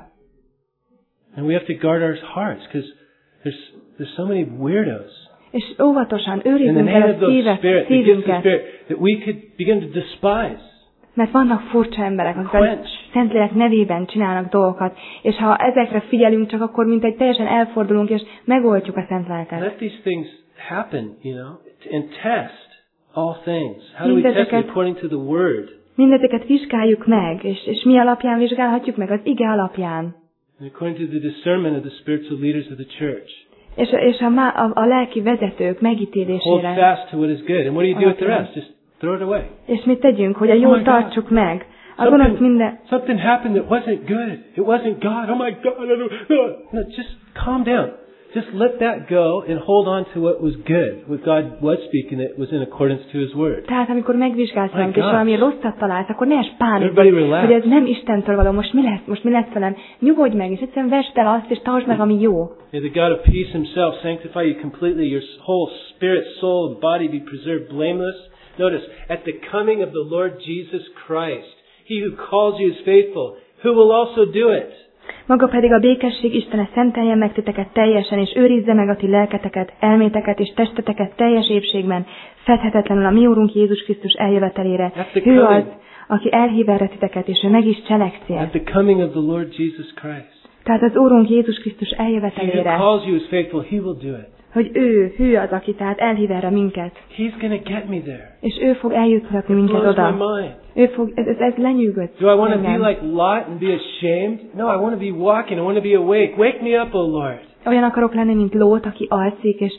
And we have to guard our hearts, because there's so many weirdos. És óvatosan őriznünk kell a szívünket. That we could begin to despise. Mert vannak furcsa emberek, akik a Szentlélek nevében csinálnak dolgokat, és ha ezekre figyelünk, csak akkor mintegy teljesen elfordulunk, és megoltjuk a Szent Lelket. Let these things happen, and test all things. How do we test it? According to the Word. Mindezeket vizsgáljuk meg, és mi alapján vizsgálhatjuk meg? Az ige alapján. And according to the discernment of the spiritual leaders of the church. És a lelki vezetők megítélésére. Hold fast to what is good. And what do you do with the rest? Just throw it away. És mit tegyünk, hogy a jót tartsuk meg? Something happened that wasn't good. It wasn't God. Oh my God. No, just calm down. Just let that go and hold on to what was good. What God was speaking, it was in accordance to His Word. Tehát amikor megvizsgálsz valamit, és valami rosszat találsz, akkor ne esd pánikba, hogy ez nem Istentől való, most mi lesz velem? Nyugodj meg, és egyszerűen vesd el azt, és tartsd meg, ami jó. May the God of peace Himself sanctify you completely, your whole spirit, soul, and body be preserved blameless. Notice, at the coming of the Lord Jesus Christ, He who calls you is faithful, who will also do it. Maga pedig a békesség Istene szenteljen meg titeket teljesen, és őrizze meg a ti lelketeket, elméteket és testeteket teljes épségben, fedhetetlenül a mi Úrunk Jézus Krisztus eljövetelére. Ő az, aki elhív erre titeket, és ő meg is cselekszi. At the coming of the Lord Jesus Christ. Tehát az Úrunk Jézus Krisztus eljövetelére. He who calls you is faithful, He will do it. Hogy ő az, aki tehát elhív erre minket. He's going to get me there. És ő fog eljuttatni minket oda. Ő fog, ez lenyűgöt. Do I want to be like Lot and be ashamed? No, I want to be walking. I want to be awake. Wake me up, O Lord. Olyan akarok lenni, mint Lót, aki alszik, és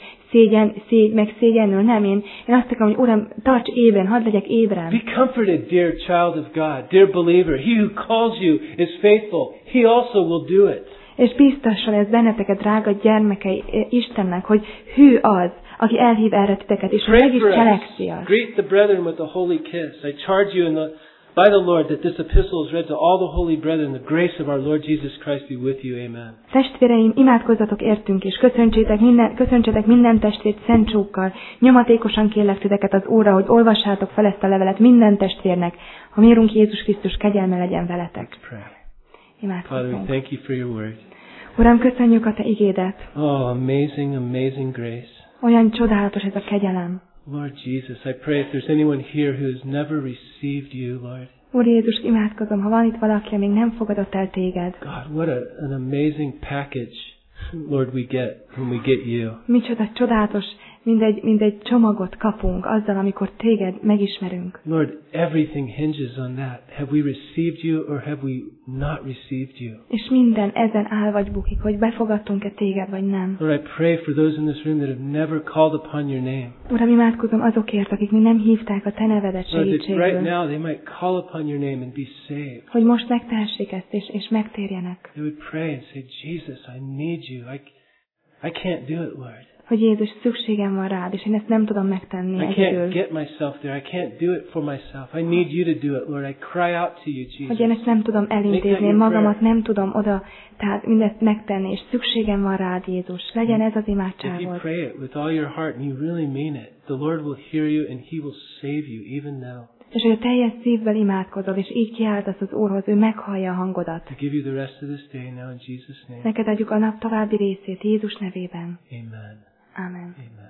szégyenül. Nem, én azt akarom, hogy Uram, tarts ébren, hadd legyek ébren. Be comforted, dear child of God, dear believer. He who calls you is faithful. He also will do it. És biztosan ez benneteket, drága gyermekei Istennek, hogy hű az, aki elhív erre titeket, és meg is cselekszi azt. Greet the brethren with a holy kiss. I charge you by the Lord that this epistle is read to all the holy brethren. The grace of our Lord Jesus Christ be with you. Amen. Testvéreim, imádkozzatok értünk, és köszöntsétek minden testvért szent csókkal. Nyomatékosan kérlek titeket az Úrra, hogy olvassátok fel ezt a levelet minden testvérnek. A mi Urunk Jézus Krisztus kegyelme legyen veletek. Father, we thank you for your word. Uram, köszönjük a te igédet. Oh, amazing grace. Olyan csodálatos ez a kegyelem. Lord Jesus, I pray if there's anyone here who has never received you, Lord. Úr Jézus, imádkozom, ha van itt valaki, még nem fogadott el téged. God, what an amazing package, Lord, we get when we get you. Micsoda csodálatos, mindegy csomagot kapunk azzal, amikor téged megismerünk. Lord, everything hinges on that. Have we received you or have we not received you? És minden ezen áll vagy bukik, hogy befogadtunk-e téged, vagy nem. Lord, I pray for those in this room that have never called upon your name. Uram, imádkozom azokért, akik még nem hívták a te nevedet segítségül. Lord, that right now they might call upon your name and be saved. Hogy most megtehessék ezt, és megtérjenek. They would pray and say, Jesus, I need you. I can't do it, Lord. hogy Jézus, szükségem van rád, és én ezt nem tudom megtenni I can't egyedül. get myself there. I can't do it for myself. I need you to do it, Lord. I cry out to you, Jesus. Hogy én ezt nem tudom elintézni, én magamat nem tudom oda, tehát mindezt megtenni, és szükségem van rád, Jézus. Legyen ez az If you imádságod. pray it with all your heart and you really mean it, the Lord will hear you and He will save you even now. És hogy a teljes szívvel imádkozol, és így kiáltasz az Úrhoz, ő meghallja a hangodat. I give you the rest of this day now in Jesus' name. Neked adjuk a nap további részét Jézus nevében. Amen. Amen. Amen.